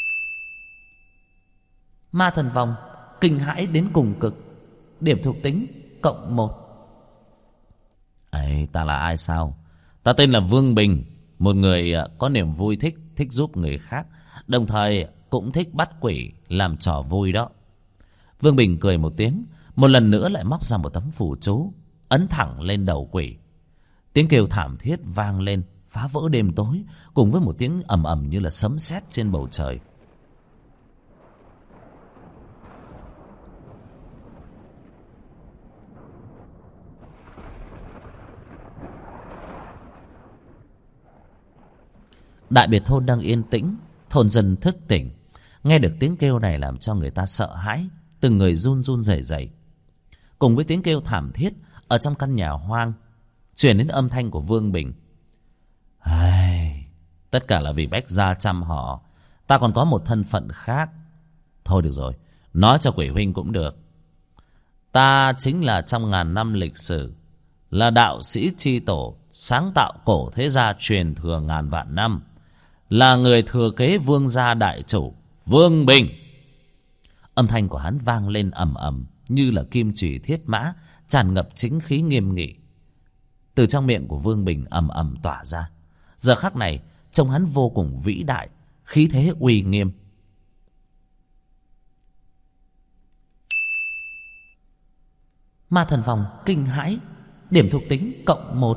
Ma thần vòng kinh hãi đến cùng cực, điểm thuộc tính cộng một. Ấy, ta là ai sao? Ta tên là Vương Bình, một người có niềm vui thích, thích giúp người khác, đồng thời cũng thích bắt quỷ làm trò vui đó. Vương Bình cười một tiếng, một lần nữa lại móc ra một tấm phù chú, ấn thẳng lên đầu quỷ. Tiếng kêu thảm thiết vang lên, phá vỡ đêm tối, cùng với một tiếng ầm ầm như là sấm sét trên bầu trời. Đại biệt thôn đang yên tĩnh, thôn dân thức tỉnh. Nghe được tiếng kêu này làm cho người ta sợ hãi, từng người run run rẩy rẩy. Cùng với tiếng kêu thảm thiết, ở trong căn nhà hoang truyền đến âm thanh của Vương Bình. Ai, tất cả là vì Bách gia chăm họ, ta còn có một thân phận khác. Thôi được rồi, nói cho quỷ huynh cũng được. Ta chính là trong ngàn năm lịch sử, là đạo sĩ chi tổ, sáng tạo cổ thế gia truyền thừa ngàn vạn năm, là người thừa kế vương gia đại chủ Vương Bình. Âm thanh của hắn vang lên ầm ầm như là kim chùy thiết mã, tràn ngập chính khí nghiêm nghị. Từ trong miệng của Vương Bình ầm ầm tỏa ra. Giờ khắc này trông hắn vô cùng vĩ đại, khí thế uy nghiêm. Ma thần vòng kinh hãi, điểm thuộc tính cộng một.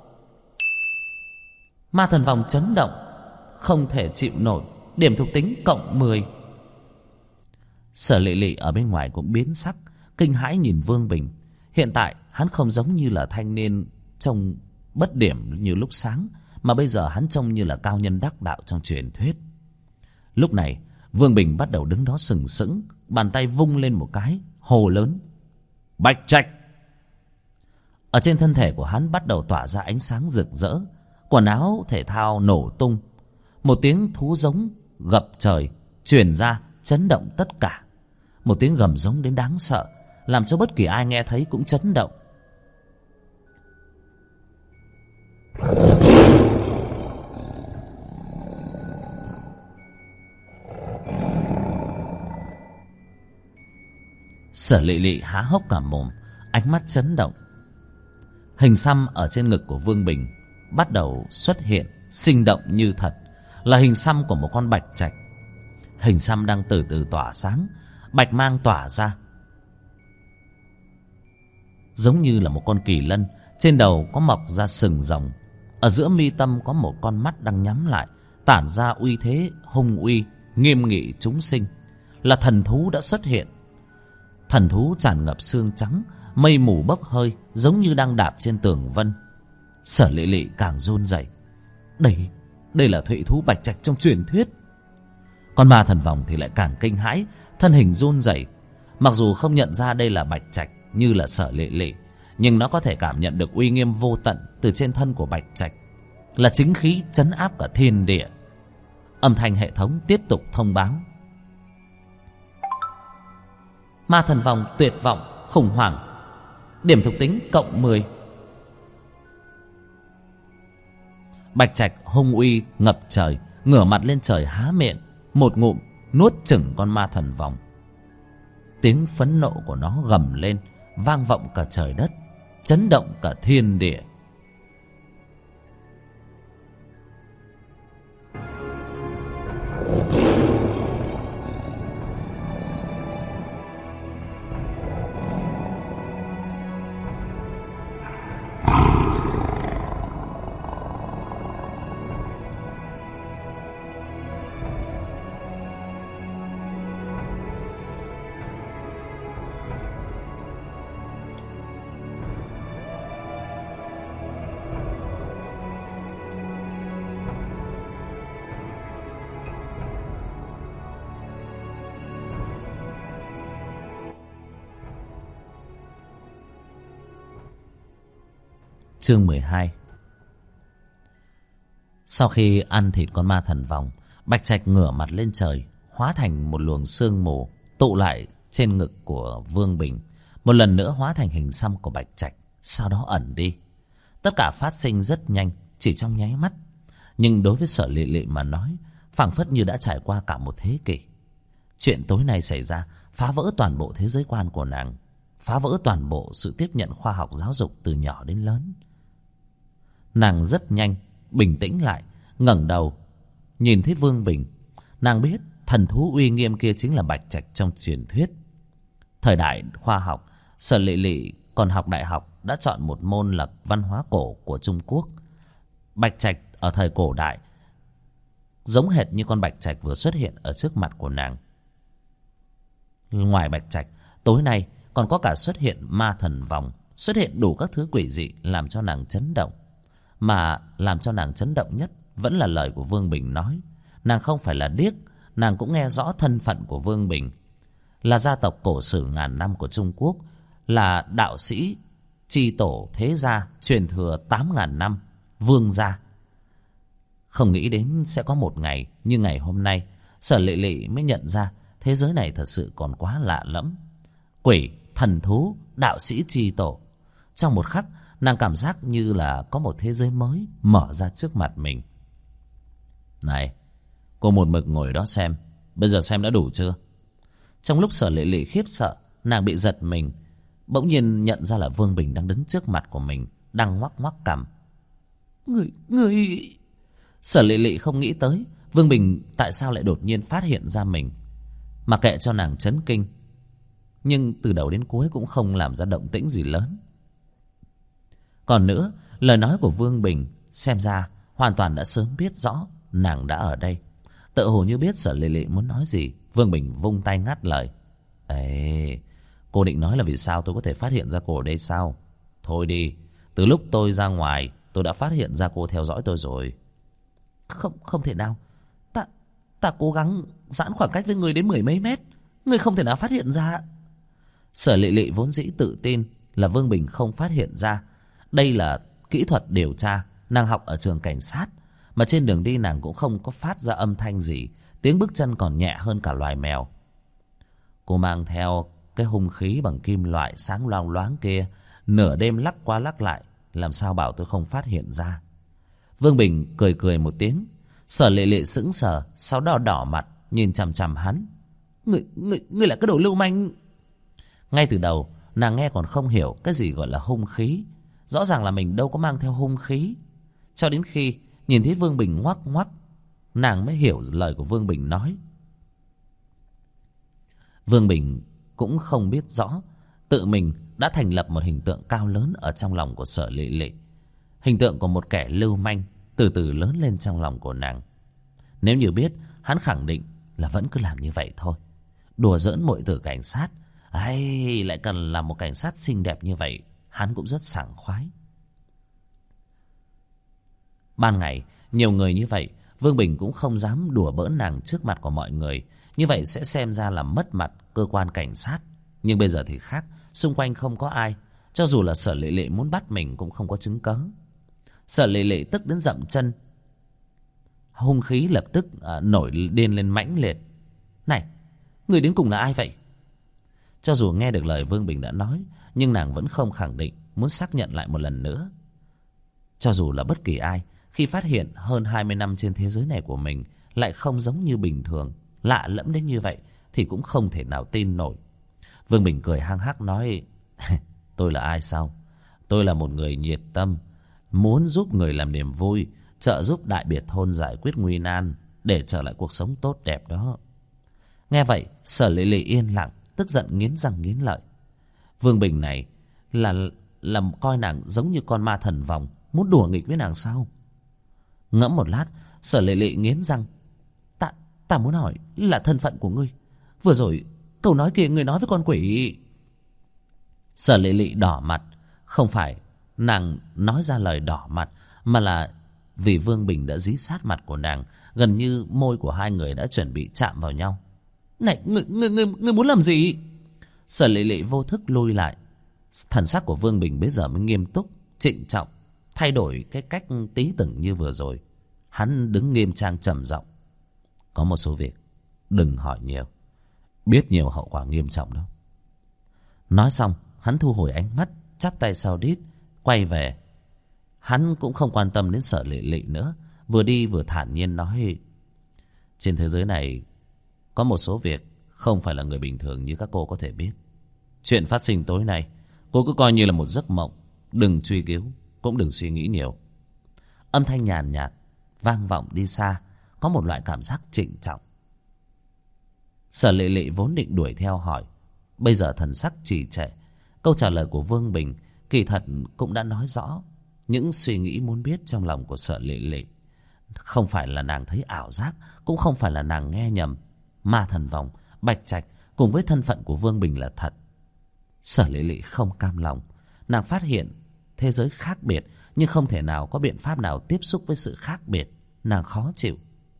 Ma thần vòng chấn động, không thể chịu nổi, điểm thuộc tính cộng mười. Sở Lệ Lệ ở bên ngoài cũng biến sắc, kinh hãi nhìn Vương Bình. Hiện tại hắn không giống như là thanh niên trông bất điểm như lúc sáng, mà bây giờ hắn trông như là cao nhân đắc đạo trong truyền thuyết. Lúc này Vương Bình bắt đầu đứng đó sừng sững, bàn tay vung lên một cái, hô lớn: Bạch Trạch! Ở trên thân thể của hắn bắt đầu tỏa ra ánh sáng rực rỡ, quần áo thể thao nổ tung, một tiếng thú giống gập trời truyền ra, chấn động tất cả. Một tiếng gầm giống đến đáng sợ, làm cho bất kỳ ai nghe thấy cũng chấn động. Sở Lệ Lệ há hốc cả mồm, ánh mắt chấn động. Hình xăm ở trên ngực của Vương Bình bắt đầu xuất hiện, sinh động như thật, là hình xăm của một con bạch trạch. Hình xăm đang từ từ tỏa sáng, bạch mang tỏa ra, giống như là một con kỳ lân. Trên đầu có mọc ra sừng rồng, ở giữa mi tâm có một con mắt đang nhắm lại, tản ra uy thế hung uy, nghiêm nghị chúng sinh. Là thần thú đã xuất hiện. Thần thú tràn ngập xương trắng, mây mù bốc hơi, giống như đang đạp trên tường vân. Sở Lệ Lệ càng run rẩy. Đây, đây là thụy thú bạch trạch trong truyền thuyết. Con ma thần vòng thì lại càng kinh hãi, thân hình run rẩy. Mặc dù không nhận ra đây là bạch trạch như là Sở Lệ Lệ, nhưng nó có thể cảm nhận được uy nghiêm vô tận từ trên thân của Bạch Trạch, là chính khí trấn áp cả thiên địa. Âm thanh hệ thống tiếp tục thông báo: ma thần vòng tuyệt vọng khủng hoảng, điểm thuộc tính cộng mười. Bạch Trạch hung uy ngập trời, ngửa mặt lên trời há miệng, một ngụm nuốt chửng con ma thần vòng. Tiếng phẫn nộ của nó gầm lên, vang vọng cả trời đất, chấn động cả thiên địa. Chương mười hai. Sau khi ăn thịt con ma thần vòng, Bạch Trạch ngửa mặt lên trời, hóa thành một luồng sương mù tụ lại trên ngực của Vương Bình, một lần nữa hóa thành hình xăm của Bạch Trạch, sau đó ẩn đi. Tất cả phát sinh rất nhanh, chỉ trong nháy mắt, nhưng đối với Sở Lệ Lệ mà nói, phảng phất như đã trải qua cả một thế kỷ. Chuyện tối nay xảy ra phá vỡ toàn bộ thế giới quan của nàng, phá vỡ toàn bộ sự tiếp nhận khoa học giáo dục từ nhỏ đến lớn. Nàng rất nhanh bình tĩnh lại, ngẩng đầu nhìn thấy Vương Bình. Nàng biết thần thú uy nghiêm kia chính là Bạch Trạch trong truyền thuyết. Thời đại khoa học, Sở Lệ Lệ còn học đại học đã chọn một môn là văn hóa cổ của Trung Quốc. Bạch Trạch ở thời cổ đại giống hệt như con Bạch Trạch vừa xuất hiện ở trước mặt của nàng. Ngoài Bạch Trạch, tối nay còn có cả xuất hiện ma thần vòng, xuất hiện đủ các thứ quỷ dị làm cho nàng chấn động. Mà làm cho nàng chấn động nhất vẫn là lời của Vương Bình nói. Nàng không phải là điếc, nàng cũng nghe rõ thân phận của Vương Bình. Là gia tộc cổ sử ngàn năm của Trung Quốc, là đạo sĩ chi tổ thế gia truyền thừa tám ngàn năm, Vương gia. Không nghĩ đến sẽ có một ngày như ngày hôm nay, Sở Lệ Lệ mới nhận ra thế giới này thật sự còn quá lạ lẫm. Quỷ, thần thú, đạo sĩ chi tổ. Trong một khắc, nàng cảm giác như là có một thế giới mới mở ra trước mặt mình. Này, cô một mực ngồi đó xem, bây giờ xem đã đủ chưa? Trong lúc Sở Lệ Lệ khiếp sợ, nàng bị giật mình, bỗng nhiên nhận ra là Vương Bình đang đứng trước mặt của mình, đang ngoắc ngoắc cằm. Người, người... Sở Lệ Lệ không nghĩ tới Vương Bình tại sao lại đột nhiên phát hiện ra mình. Mà kệ cho nàng chấn kinh, nhưng từ đầu đến cuối cũng không làm ra động tĩnh gì lớn. Còn nữa, lời nói của Vương Bình xem ra hoàn toàn đã sớm biết rõ nàng đã ở đây. Tự hồ như biết Sở Lệ Lệ muốn nói gì, Vương Bình vung tay ngắt lời. Ê, cô định nói là vì sao tôi có thể phát hiện ra cô ở đây sao? Thôi đi, từ lúc tôi ra ngoài tôi đã phát hiện ra cô theo dõi tôi rồi. Không, không thể nào. Ta, ta cố gắng giãn khoảng cách với người đến mười mấy mét, người không thể nào phát hiện ra. Sở Lệ Lệ vốn dĩ tự tin là Vương Bình không phát hiện ra. Đây là kỹ thuật điều tra nàng học ở trường cảnh sát, mà trên đường đi nàng cũng không có phát ra âm thanh gì, tiếng bước chân còn nhẹ hơn cả loài mèo. Cô mang theo cái hung khí bằng kim loại sáng loang loáng kia, nửa đêm lắc qua lắc lại, làm sao bảo tôi không phát hiện ra. Vương Bình cười cười một tiếng. Sở Lệ Lệ sững sờ, sau đó đỏ mặt nhìn chằm chằm hắn. Người, người, người là cái đồ lưu manh. Ngay từ đầu nàng nghe còn không hiểu cái gì gọi là hung khí. Rõ ràng là mình đâu có mang theo hung khí. Cho đến khi nhìn thấy Vương Bình ngoắc ngoắc, nàng mới hiểu lời của Vương Bình nói. Vương Bình cũng không biết rõ tự mình đã thành lập một hình tượng cao lớn ở trong lòng của Sở Lệ Lệ. Hình tượng của một kẻ lưu manh từ từ lớn lên trong lòng của nàng. Nếu như biết, hắn khẳng định là vẫn cứ làm như vậy thôi. Đùa giỡn muội tử cảnh sát, ai lại cần là một cảnh sát xinh đẹp như vậy, hắn cũng rất sảng khoái. Ban ngày nhiều người như vậy, Vương Bình cũng không dám đùa bỡn nàng trước mặt của mọi người. Như vậy sẽ xem ra là mất mặt cơ quan cảnh sát. Nhưng bây giờ thì khác, xung quanh không có ai. Cho dù là Sở Lệ Lệ muốn bắt mình cũng không có chứng cớ. Sở Lệ Lệ tức đến dậm chân, hung khí lập tức à, nổi điên lên mãnh liệt. Này, người đến cùng là ai vậy? Cho dù nghe được lời Vương Bình đã nói, nhưng nàng vẫn không khẳng định, muốn xác nhận lại một lần nữa. Cho dù là bất kỳ ai, khi phát hiện hơn hai mươi năm trên thế giới này của mình lại không giống như bình thường, lạ lẫm đến như vậy, thì cũng không thể nào tin nổi. Vương Bình cười hăng hắc nói: tôi là ai sao? Tôi là một người nhiệt tâm, muốn giúp người làm niềm vui, trợ giúp Đại Biệt thôn giải quyết nguy nan, để trở lại cuộc sống tốt đẹp đó. Nghe vậy, Sở Lệ Lệ yên lặng, tức giận nghiến răng nghiến lợi. Vương Bình này là là coi nàng giống như con ma thần vòng, muốn đùa nghịch với nàng sao? Ngẫm một lát, Sở Lệ Lệ nghiến răng: Ta, ta muốn hỏi là thân phận của ngươi. Vừa rồi câu nói kia ngươi nói với con quỷ. Sở Lệ Lệ đỏ mặt. Không phải nàng nói ra lời đỏ mặt, mà là vì Vương Bình đã dí sát mặt của nàng, gần như môi của hai người đã chuẩn bị chạm vào nhau. Này, ngươi, ngươi, ngươi, ngươi muốn làm gì? Sở Lệ Lệ vô thức lùi lại. Thần sắc của Vương Bình bây giờ mới nghiêm túc, trịnh trọng, thay đổi cái cách tí từng như vừa rồi. Hắn đứng nghiêm trang trầm giọng: có một số việc đừng hỏi nhiều, biết nhiều hậu quả nghiêm trọng đó. Nói xong, hắn thu hồi ánh mắt, chắp tay sau đít, quay về. Hắn cũng không quan tâm đến Sở Lệ Lệ nữa, vừa đi vừa thản nhiên nói: trên thế giới này có một số việc không phải là người bình thường như các cô có thể biết. Chuyện phát sinh tối nay, cô cứ coi như là một giấc mộng, đừng truy cứu, cũng đừng suy nghĩ nhiều. Âm thanh nhàn nhạt vang vọng đi xa, có một loại cảm giác trịnh trọng. Sở Lệ Lệ vốn định đuổi theo hỏi, bây giờ thần sắc trì trệ. Câu trả lời của Vương Bình kỳ thật cũng đã nói rõ những suy nghĩ muốn biết trong lòng của Sở Lệ Lệ. Không phải là nàng thấy ảo giác, cũng không phải là nàng nghe nhầm. Ma thần vòng, bạch trạch cùng với thân phận của Vương Bình là thật. Sở Lệ Lệ không cam lòng. Nàng phát hiện thế giới khác biệt, nhưng không thể nào có biện pháp nào tiếp xúc với sự khác biệt. Nàng khó chịu.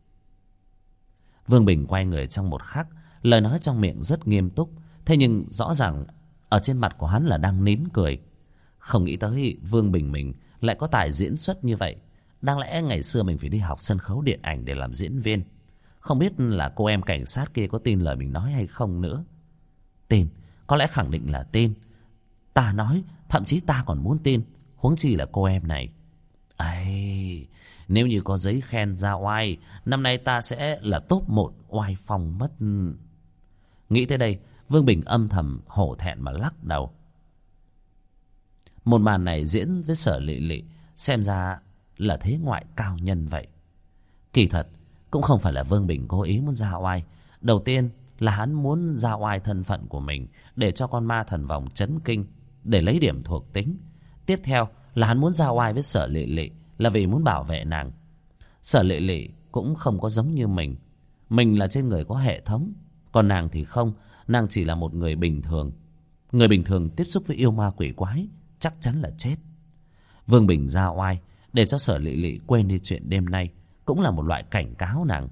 Vương Bình quay người trong một khắc, lời nói trong miệng rất nghiêm túc, thế nhưng rõ ràng ở trên mặt của hắn là đang nín cười. Không nghĩ tới Vương Bình mình lại có tài diễn xuất như vậy. Đáng lẽ ngày xưa mình phải đi học sân khấu điện ảnh để làm diễn viên. Không biết là cô em cảnh sát kia có tin lời mình nói hay không nữa. Tin, có lẽ khẳng định là tin. Ta nói, thậm chí ta còn muốn tin, huống chi là cô em này. Ây, nếu như có giấy khen ra oai, năm nay ta sẽ là top một oai phong mất. Nghĩ tới đây, Vương Bình âm thầm hổ thẹn mà lắc đầu. Một màn này diễn với Sở Lệ Lệ xem ra là thế ngoại cao nhân vậy. Kỳ thật cũng không phải là Vương Bình cố ý muốn ra oai. Đầu tiên là hắn muốn ra oai thân phận của mình, để cho con ma thần vòng chấn kinh, để lấy điểm thuộc tính. Tiếp theo là hắn muốn ra oai với Sở Lệ Lệ, là vì muốn bảo vệ nàng. Sở Lệ Lệ cũng không có giống như mình. Mình là trên người có hệ thống, còn nàng thì không. Nàng chỉ là một người bình thường. Người bình thường tiếp xúc với yêu ma quỷ quái chắc chắn là chết. Vương Bình ra oai để cho Sở Lệ Lệ quên đi chuyện đêm nay, cũng là một loại cảnh cáo nàng.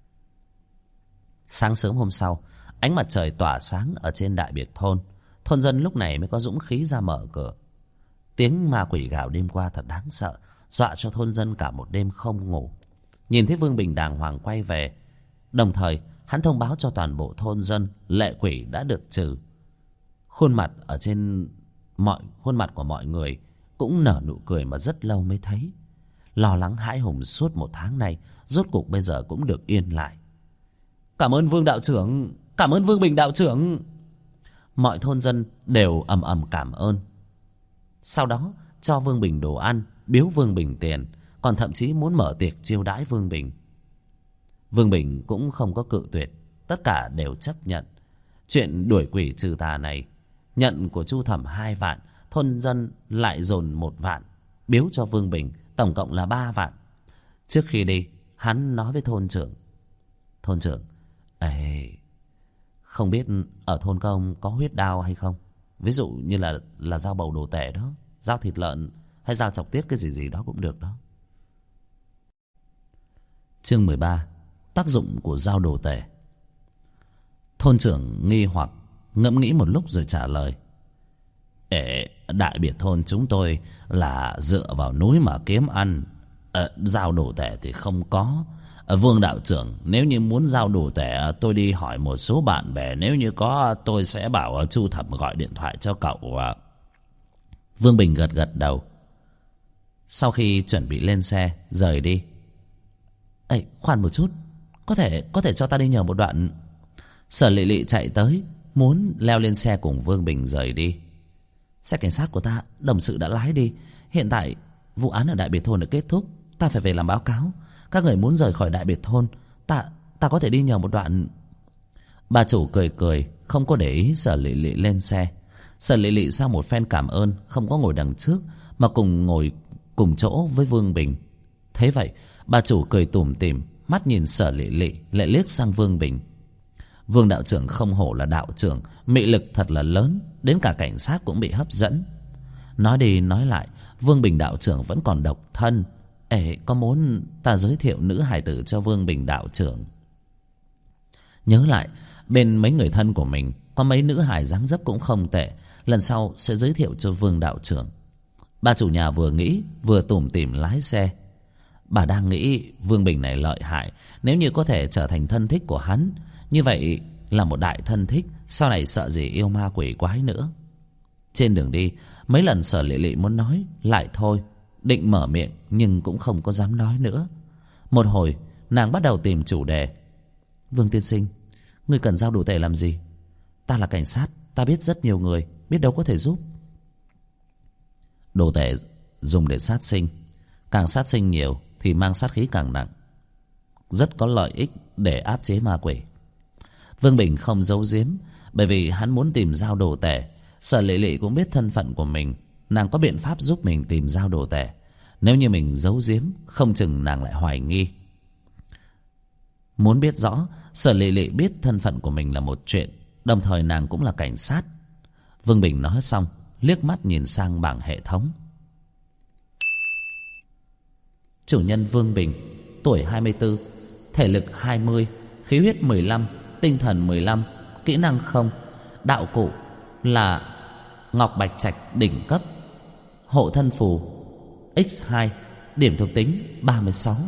Sáng sớm hôm sau, ánh mặt trời tỏa sáng ở trên Đại Biệt thôn. Thôn dân lúc này mới có dũng khí ra mở cửa. Tiếng ma quỷ gào đêm qua thật đáng sợ, dọa cho thôn dân cả một đêm không ngủ. Nhìn thấy Vương Bình đàng hoàng quay về, đồng thời hắn thông báo cho toàn bộ thôn dân lệ quỷ đã được trừ. Khuôn mặt ở trên mọi khuôn mặt của mọi người cũng nở nụ cười mà rất lâu mới thấy. Lo lắng hãi hùng suốt một tháng nay, rốt cuộc bây giờ cũng được yên lại. Cảm ơn Vương đạo trưởng, cảm ơn Vương Bình đạo trưởng. Mọi thôn dân đều ầm ầm cảm ơn. Sau đó cho Vương Bình đồ ăn, biếu Vương Bình tiền, còn thậm chí muốn mở tiệc chiêu đãi Vương Bình. Vương Bình cũng không có cự tuyệt, tất cả đều chấp nhận. Chuyện đuổi quỷ trừ tà này, nhận của Chu Thẩm hai vạn, thôn dân lại dồn một vạn, biếu cho Vương Bình, tổng cộng là ba vạn. Trước khi đi, hắn nói với thôn trưởng: Thôn trưởng, ê, không biết ở thôn công có huyết đao hay không? Ví dụ như là là dao bầu đồ tể đó, dao thịt lợn hay dao chọc tiết cái gì gì đó cũng được đó. Chương mười ba. Tác dụng của dao đồ tể. Thôn trưởng nghi hoặc ngẫm nghĩ một lúc rồi trả lời: Ê, đại biệt thôn chúng tôi là dựa vào núi mà kiếm ăn. À, giao đồ tể thì không có. À, Vương đạo trưởng, nếu như muốn giao đồ tể, tôi đi hỏi một số bạn bè. Nếu như có, tôi sẽ bảo Chu Thẩm gọi điện thoại cho cậu. Vương Bình gật gật đầu. Sau khi chuẩn bị lên xe rời đi. Ê, khoan một chút, Có thể có thể cho ta đi nhờ một đoạn. Sở Lệ Lệ chạy tới, muốn leo lên xe cùng Vương Bình rời đi. Xe cảnh sát của ta, đồng sự đã lái đi. Hiện tại vụ án ở Đại Biệt Thôn đã kết thúc, ta phải về làm báo cáo. Các người muốn rời khỏi Đại Biệt Thôn, Ta ta có thể đi nhờ một đoạn. Bà chủ cười cười, không có để ý Sở Lệ Lệ lên xe. Sở Lệ Lệ sau một phen cảm ơn, không có ngồi đằng trước mà cùng ngồi cùng chỗ với Vương Bình. Thế vậy bà chủ cười tủm tỉm, mắt nhìn Sở Lệ Lệ lại liếc sang Vương Bình. Vương đạo trưởng không hổ là đạo trưởng, mị lực thật là lớn, đến cả cảnh sát cũng bị hấp dẫn. Nói đi nói lại, Vương Bình đạo trưởng vẫn còn độc thân. Ê, có muốn ta giới thiệu nữ hài tử cho Vương Bình đạo trưởng? Nhớ lại, bên mấy người thân của mình có mấy nữ hài dáng dấp cũng không tệ, lần sau sẽ giới thiệu cho Vương đạo trưởng. Bà chủ nhà vừa nghĩ vừa tủm tỉm lái xe. Bà đang nghĩ Vương Bình này lợi hại, nếu như có thể trở thành thân thích của hắn, như vậy là một đại thân thích, sau này sợ gì yêu ma quỷ quái nữa. Trên đường đi, mấy lần Sở Lệ Lệ muốn nói lại thôi, định mở miệng nhưng cũng không có dám nói nữa. Một hồi nàng bắt đầu tìm chủ đề. Vương tiên sinh, ngươi cần giao đồ tể làm gì? Ta là cảnh sát, ta biết rất nhiều người, biết đâu có thể giúp. Đồ tể dùng để sát sinh, càng sát sinh nhiều thì mang sát khí càng nặng, rất có lợi ích để áp chế ma quỷ. Vương Bình không giấu giếm, bởi vì hắn muốn tìm giao đồ tể. Sở Lệ Lệ cũng biết thân phận của mình, nàng có biện pháp giúp mình tìm giao đồ tể. Nếu như mình giấu giếm, không chừng nàng lại hoài nghi. Muốn biết rõ, Sở Lệ Lệ biết thân phận của mình là một chuyện, đồng thời nàng cũng là cảnh sát. Vương Bình nói xong, liếc mắt nhìn sang bảng hệ thống. Chủ nhân Vương Bình, tuổi hai mươi tư, thể lực hai mươi, khí huyết mười lăm, tinh thần mười lăm, kỹ năng không, đạo cụ là Ngọc Bạch Trạch đỉnh cấp, hộ thân phù nhân hai, điểm thuộc tính ba mươi sáu.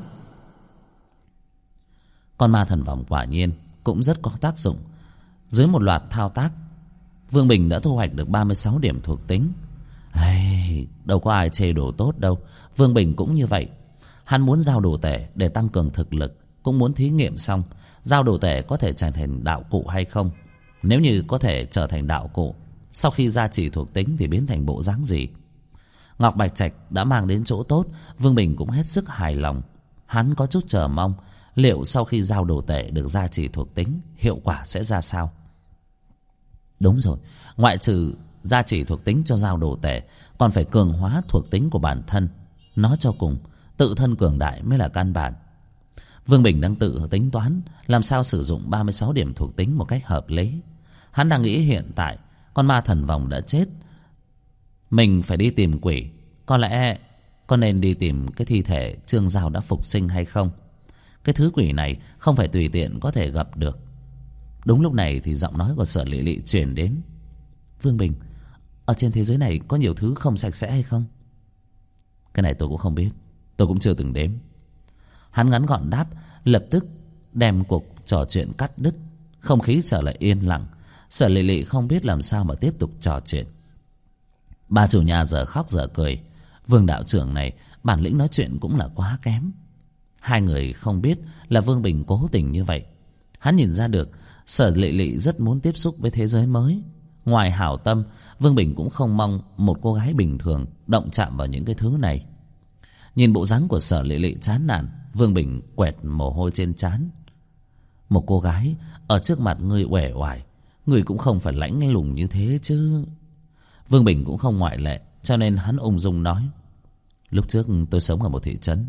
Con ma thần vòng quả nhiên cũng rất có tác dụng. Dưới một loạt thao tác, Vương Bình đã thu hoạch được ba mươi sáu điểm thuộc tính. Hey, đâu có ai chê đồ tốt đâu. Vương Bình cũng như vậy. Hắn muốn giao đồ tể để tăng cường thực lực, cũng muốn thí nghiệm xong giao đồ tể có thể trở thành đạo cụ hay không. Nếu như có thể trở thành đạo cụ, sau khi gia trì thuộc tính thì biến thành bộ dáng gì? Ngọc Bạch Trạch đã mang đến chỗ tốt, Vương Bình cũng hết sức hài lòng. Hắn có chút chờ mong liệu sau khi giao đồ tể được gia trì thuộc tính, hiệu quả sẽ ra sao. Đúng rồi, ngoại trừ gia trì thuộc tính cho giao đồ tể, còn phải cường hóa thuộc tính của bản thân. Nói cho cùng, tự thân cường đại mới là căn bản. Vương Bình đang tự tính toán làm sao sử dụng ba mươi sáu điểm thuộc tính một cách hợp lý. Hắn đang nghĩ hiện tại con ma thần vòng đã chết, mình phải đi tìm quỷ. Có lẽ có nên đi tìm cái thi thể Trương Giao đã phục sinh hay không? Cái thứ quỷ này không phải tùy tiện có thể gặp được. Đúng lúc này thì giọng nói của Sở Lệ Lệ truyền đến. Vương Bình, ở trên thế giới này có nhiều thứ không sạch sẽ hay không? Cái này tôi cũng không biết, tôi cũng chưa từng đếm. Hắn ngắn gọn đáp, lập tức đem cuộc trò chuyện cắt đứt. Không khí trở lại yên lặng. Sở Lệ Lệ không biết làm sao mà tiếp tục trò chuyện. Bà chủ nhà giờ khóc giờ cười. Vương đạo trưởng này bản lĩnh nói chuyện cũng là quá kém. Hai người không biết là Vương Bình cố tình như vậy. Hắn nhìn ra được Sở Lệ Lệ rất muốn tiếp xúc với thế giới mới. Ngoài hảo tâm, Vương Bình cũng không mong một cô gái bình thường động chạm vào những cái thứ này. Nhìn bộ dáng của Sở Lệ Lệ chán nản, Vương Bình quẹt mồ hôi trên trán. Một cô gái ở trước mặt ngươi uể oải, ngươi cũng không phải lãnh lùng như thế chứ. Vương Bình cũng không ngoại lệ, cho nên hắn ung dung nói. Lúc trước tôi sống ở một thị trấn.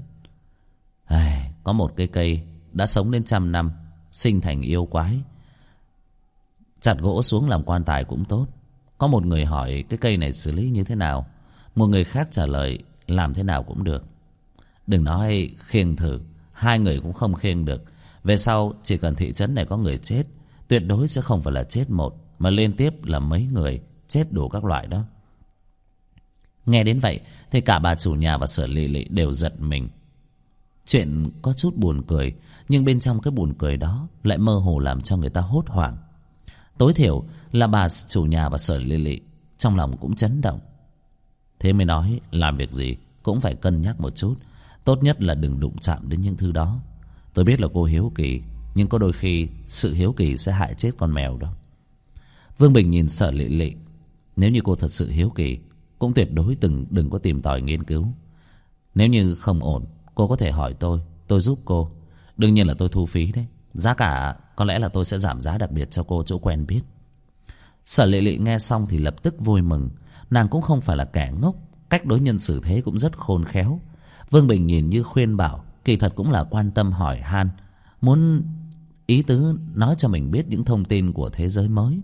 Ai, có một cây cây đã sống đến trăm năm, sinh thành yêu quái. Chặt gỗ xuống làm quan tài cũng tốt. Có một người hỏi cái cây này xử lý như thế nào, một người khác trả lời làm thế nào cũng được. Đừng nói khiêng thử, hai người cũng không khiêng được. Về sau chỉ cần thị trấn này có người chết, tuyệt đối sẽ không phải là chết một, mà liên tiếp là mấy người chết đủ các loại đó. Nghe đến vậy thì cả bà chủ nhà và Sở Lệ Lệ đều giật mình. Chuyện có chút buồn cười, nhưng bên trong cái buồn cười đó lại mơ hồ làm cho người ta hốt hoảng. Tối thiểu là bà chủ nhà và Sở Lệ Lệ trong lòng cũng chấn động. Thế mới nói làm việc gì cũng phải cân nhắc một chút. Tốt nhất là đừng đụng chạm đến những thứ đó. Tôi biết là cô hiếu kỳ, nhưng có đôi khi sự hiếu kỳ sẽ hại chết con mèo đó. Vương Bình nhìn Sở Lệ Lệ. Nếu như cô thật sự hiếu kỳ, cũng tuyệt đối đừng, đừng có tìm tòi nghiên cứu. Nếu như không ổn, cô có thể hỏi tôi, tôi giúp cô. Đương nhiên là tôi thu phí đấy. Giá cả có lẽ là tôi sẽ giảm giá đặc biệt cho cô chỗ quen biết. Sở Lệ Lệ nghe xong thì lập tức vui mừng. Nàng cũng không phải là kẻ ngốc, cách đối nhân xử thế cũng rất khôn khéo. Vương Bình nhìn như khuyên bảo, kỳ thật cũng là quan tâm hỏi han, muốn ý tứ nói cho mình biết những thông tin của thế giới mới.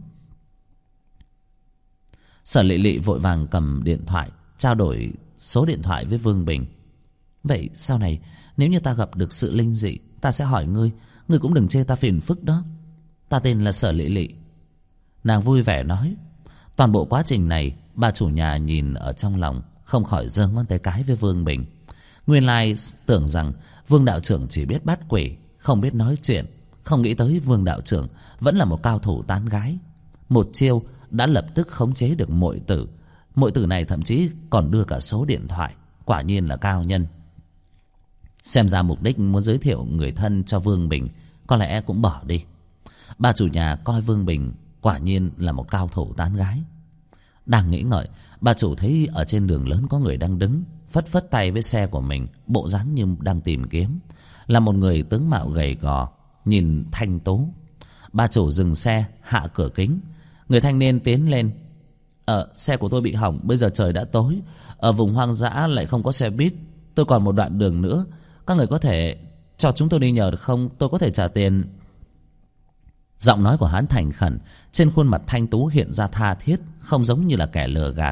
Sở Lệ Lệ vội vàng cầm điện thoại, trao đổi số điện thoại với Vương Bình. Vậy sau này nếu như ta gặp được sự linh dị, ta sẽ hỏi ngươi, ngươi cũng đừng chê ta phiền phức đó. Ta tên là Sở Lệ Lệ. Nàng vui vẻ nói. Toàn bộ quá trình này bà chủ nhà nhìn ở trong lòng, không khỏi giơ ngón tay cái với Vương Bình. Nguyên lai tưởng rằng Vương đạo trưởng chỉ biết bắt quỷ, không biết nói chuyện. Không nghĩ tới Vương đạo trưởng vẫn là một cao thủ tán gái. Một chiêu đã lập tức khống chế được muội tử. Muội tử này thậm chí còn đưa cả số điện thoại. Quả nhiên là cao nhân. Xem ra mục đích muốn giới thiệu người thân cho Vương Bình, có lẽ cũng bỏ đi. Bà chủ nhà coi Vương Bình quả nhiên là một cao thủ tán gái. Đang nghĩ ngợi, bà chủ thấy ở trên đường lớn có người đang đứng, phất phất tay với xe của mình, bộ dáng như đang tìm kiếm. Là một người tướng mạo gầy gò, nhìn thanh tú. Bà chủ dừng xe, hạ cửa kính. Người thanh niên tiến lên. Ờ, xe của tôi bị hỏng, bây giờ trời đã tối. Ở vùng hoang dã lại không có xe buýt. Tôi còn một đoạn đường nữa. Các người có thể cho chúng tôi đi nhờ được không? Tôi có thể trả tiền. Giọng nói của hắn thành khẩn, trên khuôn mặt thanh tú hiện ra tha thiết, không giống như là kẻ lừa gạt.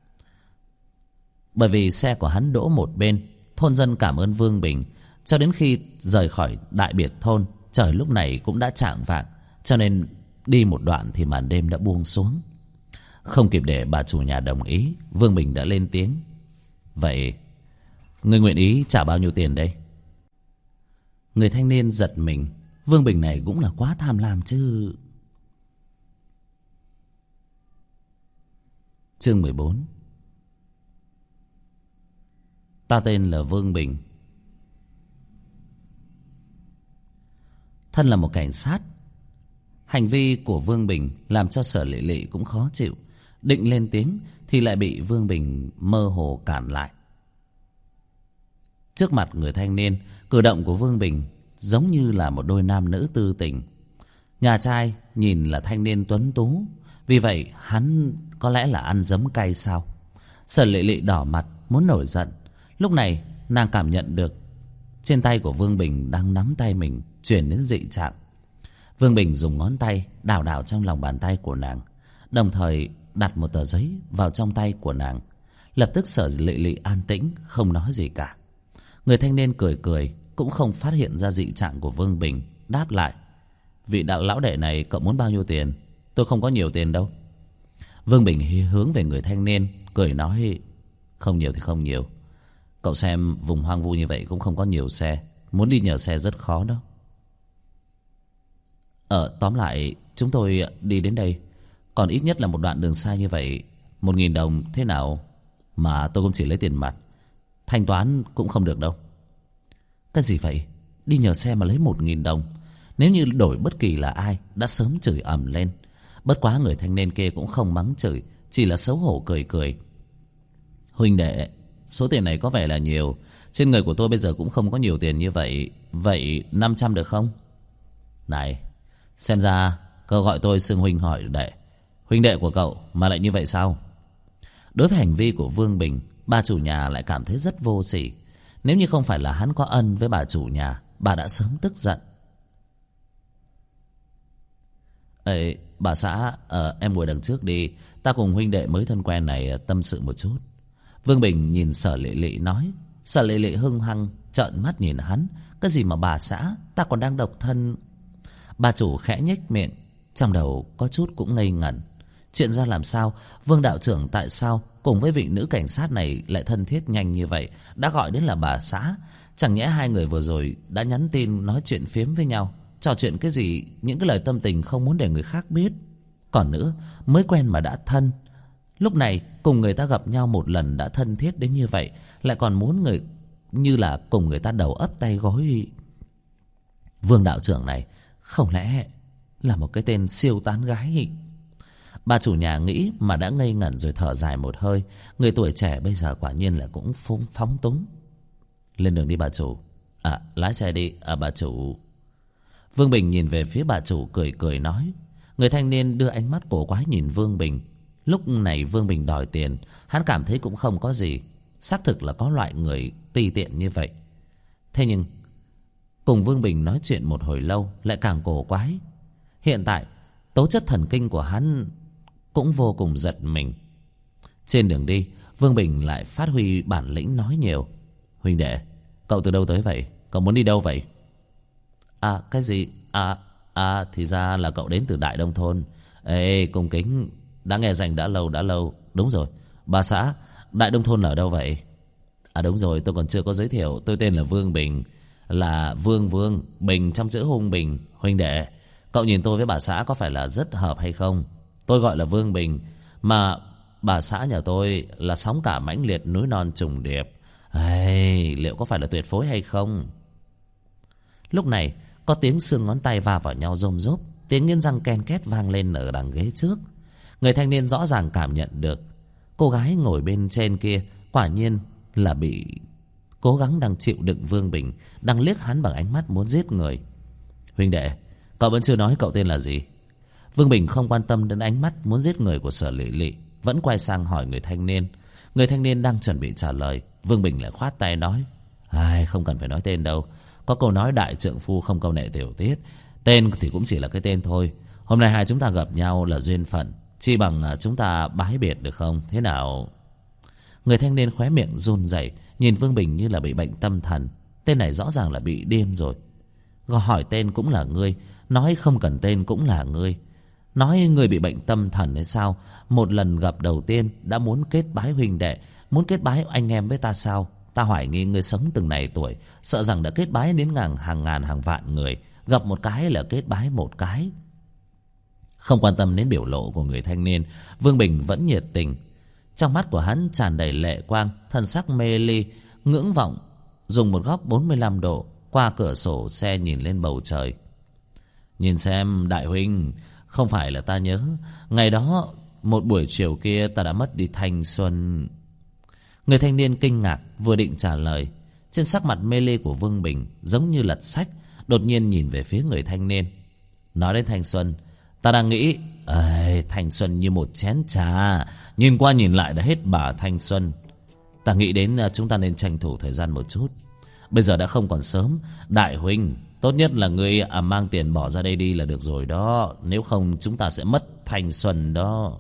Bởi vì xe của hắn đỗ một bên, thôn dân cảm ơn Vương Bình. Cho đến khi rời khỏi đại biệt thôn, trời lúc này cũng đã chạng vạng, cho nên đi một đoạn thì màn đêm đã buông xuống. Không kịp để bà chủ nhà đồng ý, Vương Bình đã lên tiếng. Vậy ngươi nguyện ý trả bao nhiêu tiền đây? Người thanh niên giật mình. Vương Bình này cũng là quá tham lam chứ. Chương mười bốn. Ta tên là Vương Bình. Thân là một cảnh sát, hành vi của Vương Bình làm cho Sở Lệ Lệ cũng khó chịu. Định lên tiếng thì lại bị Vương Bình mơ hồ cản lại. Trước mặt người thanh niên, cử động của Vương Bình giống như là một đôi nam nữ tư tình. Nhà trai nhìn là thanh niên tuấn tú, vì vậy hắn có lẽ là ăn giấm cay sao? Sở Lệ Lệ đỏ mặt muốn nổi giận. Lúc này nàng cảm nhận được trên tay của Vương Bình đang nắm tay mình chuyển đến dị trạng. Vương Bình dùng ngón tay đảo đảo trong lòng bàn tay của nàng, đồng thời đặt một tờ giấy vào trong tay của nàng. Lập tức Sở Lệ Lệ an tĩnh, không nói gì cả. Người thanh niên cười cười, cũng không phát hiện ra dị trạng của Vương Bình, đáp lại. Vị đạo lão đệ này cậu muốn bao nhiêu tiền? Tôi không có nhiều tiền đâu. Vương Bình hướng về người thanh niên, cười nói. Không nhiều thì không nhiều. Cậu xem vùng hoang vu như vậy cũng không có nhiều xe, muốn đi nhờ xe rất khó đó. Ờ, tóm lại chúng tôi đi đến đây, còn ít nhất là một đoạn đường xa như vậy. Một nghìn đồng thế nào? Mà tôi cũng chỉ lấy tiền mặt, thanh toán cũng không được đâu. Cái gì vậy? Đi nhờ xe mà lấy một nghìn đồng? Nếu như đổi bất kỳ là ai đã sớm chửi ầm lên. Bất quá người thanh niên kia cũng không mắng chửi, chỉ là xấu hổ cười cười. Huynh đệ, số tiền này có vẻ là nhiều. Trên người của tôi bây giờ cũng không có nhiều tiền như vậy. Vậy năm trăm được không? Này, xem ra cậu gọi tôi xưng huynh hỏi đệ. Huynh đệ của cậu mà lại như vậy sao? Đối với hành vi của Vương Bình, bà chủ nhà lại cảm thấy rất vô sỉ. Nếu như không phải là hắn có ân với bà chủ nhà, bà đã sớm tức giận. Ê, bà xã, à, em ngồi đằng trước đi. Ta cùng huynh đệ mới thân quen này tâm sự một chút. Vương Bình nhìn Sở Lệ Lệ nói. Sở Lệ Lệ hưng hăng trợn mắt nhìn hắn. Cái gì mà bà xã, ta còn đang độc thân. Bà chủ khẽ nhếch miệng, trong đầu có chút cũng ngây ngẩn. Chuyện ra làm sao? Vương đạo trưởng tại sao cùng với vị nữ cảnh sát này lại thân thiết nhanh như vậy? Đã gọi đến là bà xã. Chẳng nhẽ hai người vừa rồi đã nhắn tin nói chuyện phiếm với nhau, trò chuyện cái gì, những cái lời tâm tình không muốn để người khác biết. Còn nữa, mới quen mà đã thân. Lúc này cùng người ta gặp nhau một lần đã thân thiết đến như vậy, lại còn muốn người như là cùng người ta đầu ấp tay gối. Vương đạo trưởng này không lẽ là một cái tên siêu tán gái? Bà chủ nhà nghĩ mà đã ngây ngẩn rồi thở dài một hơi. Người tuổi trẻ bây giờ quả nhiên là cũng phóng, phóng túng. Lên đường đi bà chủ. À, lái xe đi. À, bà chủ. Vương Bình nhìn về phía bà chủ cười cười nói. Người thanh niên đưa ánh mắt cổ quái nhìn Vương Bình. Lúc này Vương Bình đòi tiền, hắn cảm thấy cũng không có gì. Xác thực là có loại người ti tiện như vậy. Thế nhưng cùng Vương Bình nói chuyện một hồi lâu lại càng cổ quái. Hiện tại tố chất thần kinh của hắn cũng vô cùng giật mình. Trên đường đi, Vương Bình lại phát huy bản lĩnh nói nhiều. Huynh đệ, cậu từ đâu tới vậy? Cậu muốn đi đâu vậy? À, cái gì? À, à, thì ra là cậu đến từ Đại Đông Thôn. Ê, cung kính, đã nghe danh đã lâu đã lâu. Đúng rồi, bà xã, Đại Đông Thôn là ở đâu vậy? À đúng rồi, tôi còn chưa có giới thiệu. Tôi tên là Vương Bình. Là Vương Vương, Bình trong chữ hung bình. Huynh đệ, cậu nhìn tôi với bà xã có phải là rất hợp hay không? Tôi gọi là Vương Bình, mà bà xã nhà tôi là sóng cả mãnh liệt núi non trùng điệp. Hey, liệu có phải là tuyệt phối hay không? Lúc này có tiếng xương ngón tay va vào nhau rôm rốp, tiếng nghiến răng ken két vang lên ở đằng ghế trước. Người thanh niên rõ ràng cảm nhận được cô gái ngồi bên trên kia quả nhiên là bị cố gắng đang chịu đựng Vương Bình, đang liếc hắn bằng ánh mắt muốn giết người. Huynh đệ, cậu vẫn chưa nói cậu tên là gì? Vương Bình không quan tâm đến ánh mắt muốn giết người của Sở Lệ Lệ, vẫn quay sang hỏi người thanh niên. Người thanh niên đang chuẩn bị trả lời, Vương Bình lại khoát tay nói. Ai, không cần phải nói tên đâu. Có câu nói đại trượng phu không câu nệ tiểu tiết. Tên thì cũng chỉ là cái tên thôi. Hôm nay hai chúng ta gặp nhau là duyên phận, chi bằng chúng ta bái biệt được không? Thế nào? Người thanh niên khóe miệng run rẩy, nhìn Vương Bình như là bị bệnh tâm thần. Tên này rõ ràng là bị điên rồi. Hỏi tên cũng là ngươi, nói không cần tên cũng là ngươi. Nói người bị bệnh tâm thần hay sao? Một lần gặp đầu tiên đã muốn kết bái huynh đệ, muốn kết bái anh em với ta sao? Ta hoài nghi ngươi sống từng này tuổi, sợ rằng đã kết bái đến ngàn hàng ngàn hàng vạn người, gặp một cái là kết bái một cái. Không quan tâm đến biểu lộ của người thanh niên, Vương Bình vẫn nhiệt tình. Trong mắt của hắn tràn đầy lệ quang, thần sắc mê ly, ngưỡng vọng, dùng một góc bốn mươi lăm độ qua cửa sổ xe nhìn lên bầu trời. Nhìn xem đại huynh, không phải là ta nhớ, ngày đó một buổi chiều kia ta đã mất đi thanh xuân. Người thanh niên kinh ngạc, vừa định trả lời, trên sắc mặt mê ly của Vương Bình giống như lật sách, đột nhiên nhìn về phía người thanh niên. Nói đến thanh xuân, ta đang nghĩ, ơi, thanh xuân như một chén trà, nhìn qua nhìn lại đã hết bà thanh xuân. Ta nghĩ đến chúng ta nên tranh thủ thời gian một chút. Bây giờ đã không còn sớm, đại huynh, tốt nhất là ngươi à, mang tiền bỏ ra đây đi là được rồi đó. Nếu không chúng ta sẽ mất thanh xuân đó.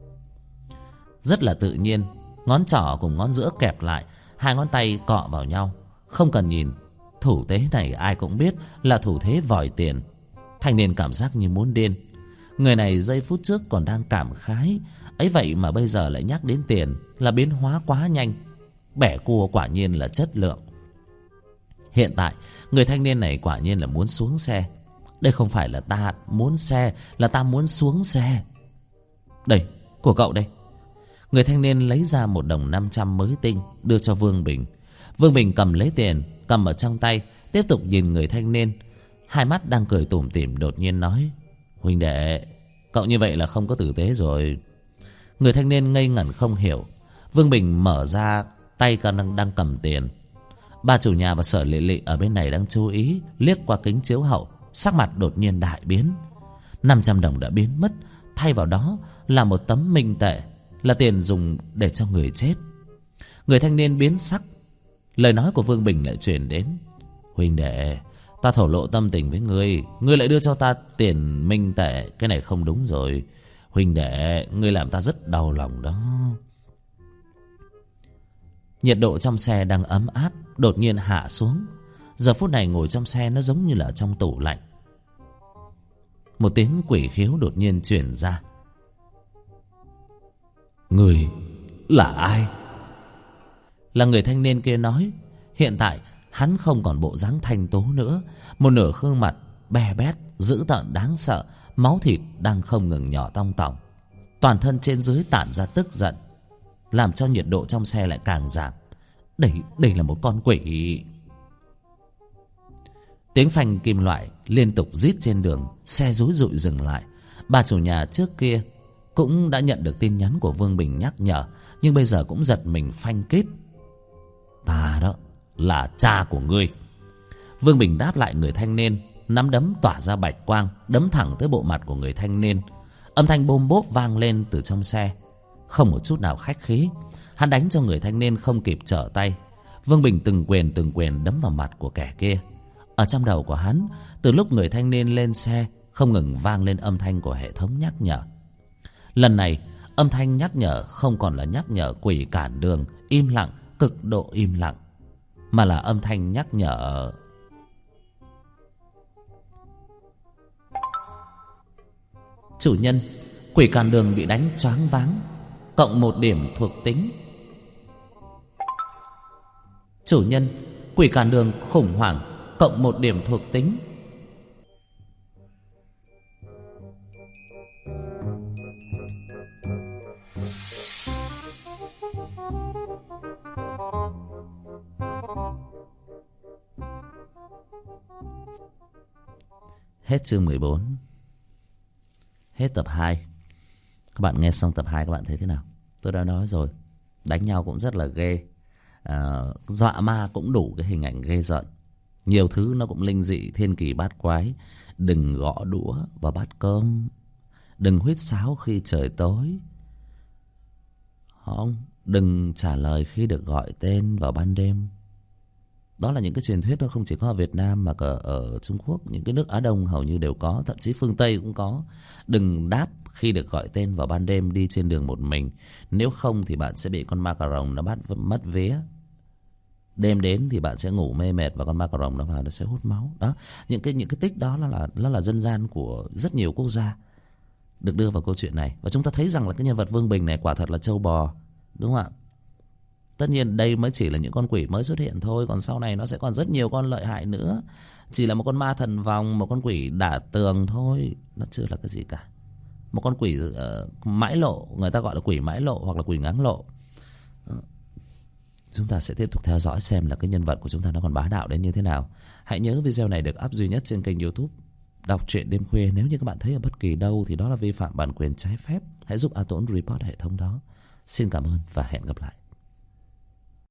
Rất là tự nhiên, ngón trỏ cùng ngón giữa kẹp lại, hai ngón tay cọ vào nhau. Không cần nhìn, thủ thế này ai cũng biết là thủ thế vòi tiền. Thanh niên cảm giác như muốn điên. Người này giây phút trước còn đang cảm khái, ấy vậy mà bây giờ lại nhắc đến tiền, là biến hóa quá nhanh. Bẻ cua quả nhiên là chất lượng. Hiện tại người thanh niên này quả nhiên là muốn xuống xe. Đây không phải là ta muốn xe, là ta muốn xuống xe. Đây, của cậu đây. Người thanh niên lấy ra một đồng năm trăm mới tinh, đưa cho Vương Bình. Vương Bình cầm lấy tiền, cầm ở trong tay, tiếp tục nhìn người thanh niên. Hai mắt đang cười tủm tỉm đột nhiên nói. Huynh đệ, cậu như vậy là không có tử tế rồi. Người thanh niên ngây ngẩn không hiểu. Vương Bình mở ra tay còn đang cầm tiền. Bà chủ nhà và Sở Lệ Lệ ở bên này đang chú ý, liếc qua kính chiếu hậu, sắc mặt đột nhiên đại biến. Năm trăm đồng đã biến mất, thay vào đó là một tấm minh tệ, là tiền dùng để cho người chết. Người thanh niên biến sắc. Lời nói của Vương Bình lại truyền đến. Huynh đệ, ta thổ lộ tâm tình với ngươi, ngươi lại đưa cho ta tiền minh tệ, cái này không đúng rồi. Huynh đệ, ngươi làm ta rất đau lòng đó. Nhiệt độ trong xe đang ấm áp, đột nhiên hạ xuống. Giờ phút này ngồi trong xe nó giống như là trong tủ lạnh. Một tiếng quỷ khiếu đột nhiên truyền ra. Người là ai? Là người thanh niên kia nói. Hiện tại hắn không còn bộ dáng thanh tố nữa. Một nửa gương mặt be bét, dữ tợn đáng sợ. Máu thịt đang không ngừng nhỏ tong tỏng. Toàn thân trên dưới tản ra tức giận, làm cho nhiệt độ trong xe lại càng giảm. Đây, đây là một con quỷ. Tiếng phanh kim loại liên tục rít trên đường. Xe rúi rụi dừng lại. Bà chủ nhà trước kia cũng đã nhận được tin nhắn của Vương Bình nhắc nhở, nhưng bây giờ cũng giật mình phanh kít. Ta đó là cha của ngươi. Vương Bình đáp lại người thanh niên. Nắm đấm tỏa ra bạch quang, đấm thẳng tới bộ mặt của người thanh niên. Âm thanh bôm bốp vang lên từ trong xe, không một chút nào khách khí. Hắn đánh cho người thanh niên không kịp trở tay. Vương Bình từng quyền từng quyền đấm vào mặt của kẻ kia. Ở trong đầu của hắn, từ lúc người thanh niên lên xe, không ngừng vang lên âm thanh của hệ thống nhắc nhở. Lần này âm thanh nhắc nhở không còn là nhắc nhở quỷ cản đường, im lặng, cực độ im lặng, mà là âm thanh nhắc nhở chủ nhân, quỷ cản đường bị đánh choáng váng, cộng một điểm thuộc tính. Chủ nhân, quỷ cản đường khủng hoảng, cộng một điểm thuộc tính. Hết chương mười bốn. Hết tập hai. Các bạn nghe xong tập hai các bạn thấy thế nào? Tôi đã nói rồi, đánh nhau cũng rất là ghê, à, dọa ma cũng đủ cái hình ảnh ghê rợn. Nhiều thứ nó cũng linh dị, thiên kỳ bát quái. Đừng gõ đũa vào bát cơm, đừng huýt sáo khi trời tối, không, đừng trả lời khi được gọi tên vào ban đêm. Đó là những cái truyền thuyết, nó không chỉ có ở Việt Nam mà cả ở Trung Quốc, những cái nước Á Đông hầu như đều có, thậm chí phương Tây cũng có. Đừng đáp khi được gọi tên vào ban đêm đi trên đường một mình, nếu không thì bạn sẽ bị con ma cà rồng nó bắt mất vía. Đêm đến thì bạn sẽ ngủ mê mệt và con ma cà rồng nó vào nó sẽ hút máu. Đó, những cái những cái tích đó nó là nó là dân gian của rất nhiều quốc gia được đưa vào câu chuyện này, và chúng ta thấy rằng là cái nhân vật Vương Bình này quả thật là trâu bò, đúng không ạ? Tất nhiên đây mới chỉ là những con quỷ mới xuất hiện thôi, còn sau này nó sẽ còn rất nhiều con lợi hại nữa. Chỉ là một con ma thần vòng, một con quỷ đả tường thôi, nó chưa là cái gì cả. Một con quỷ uh, mãi lộ, người ta gọi là quỷ mãi lộ hoặc là quỷ ngáng lộ. uh, Chúng ta sẽ tiếp tục theo dõi xem là cái nhân vật của chúng ta nó còn bá đạo đến như thế nào. Hãy nhớ video này được up duy nhất trên kênh YouTube Đọc truyện đêm khuya. Nếu như các bạn thấy ở bất kỳ đâu thì đó là vi phạm bản quyền trái phép, hãy giúp A Tốn report hệ thống đó. Xin cảm ơn và hẹn gặp lại.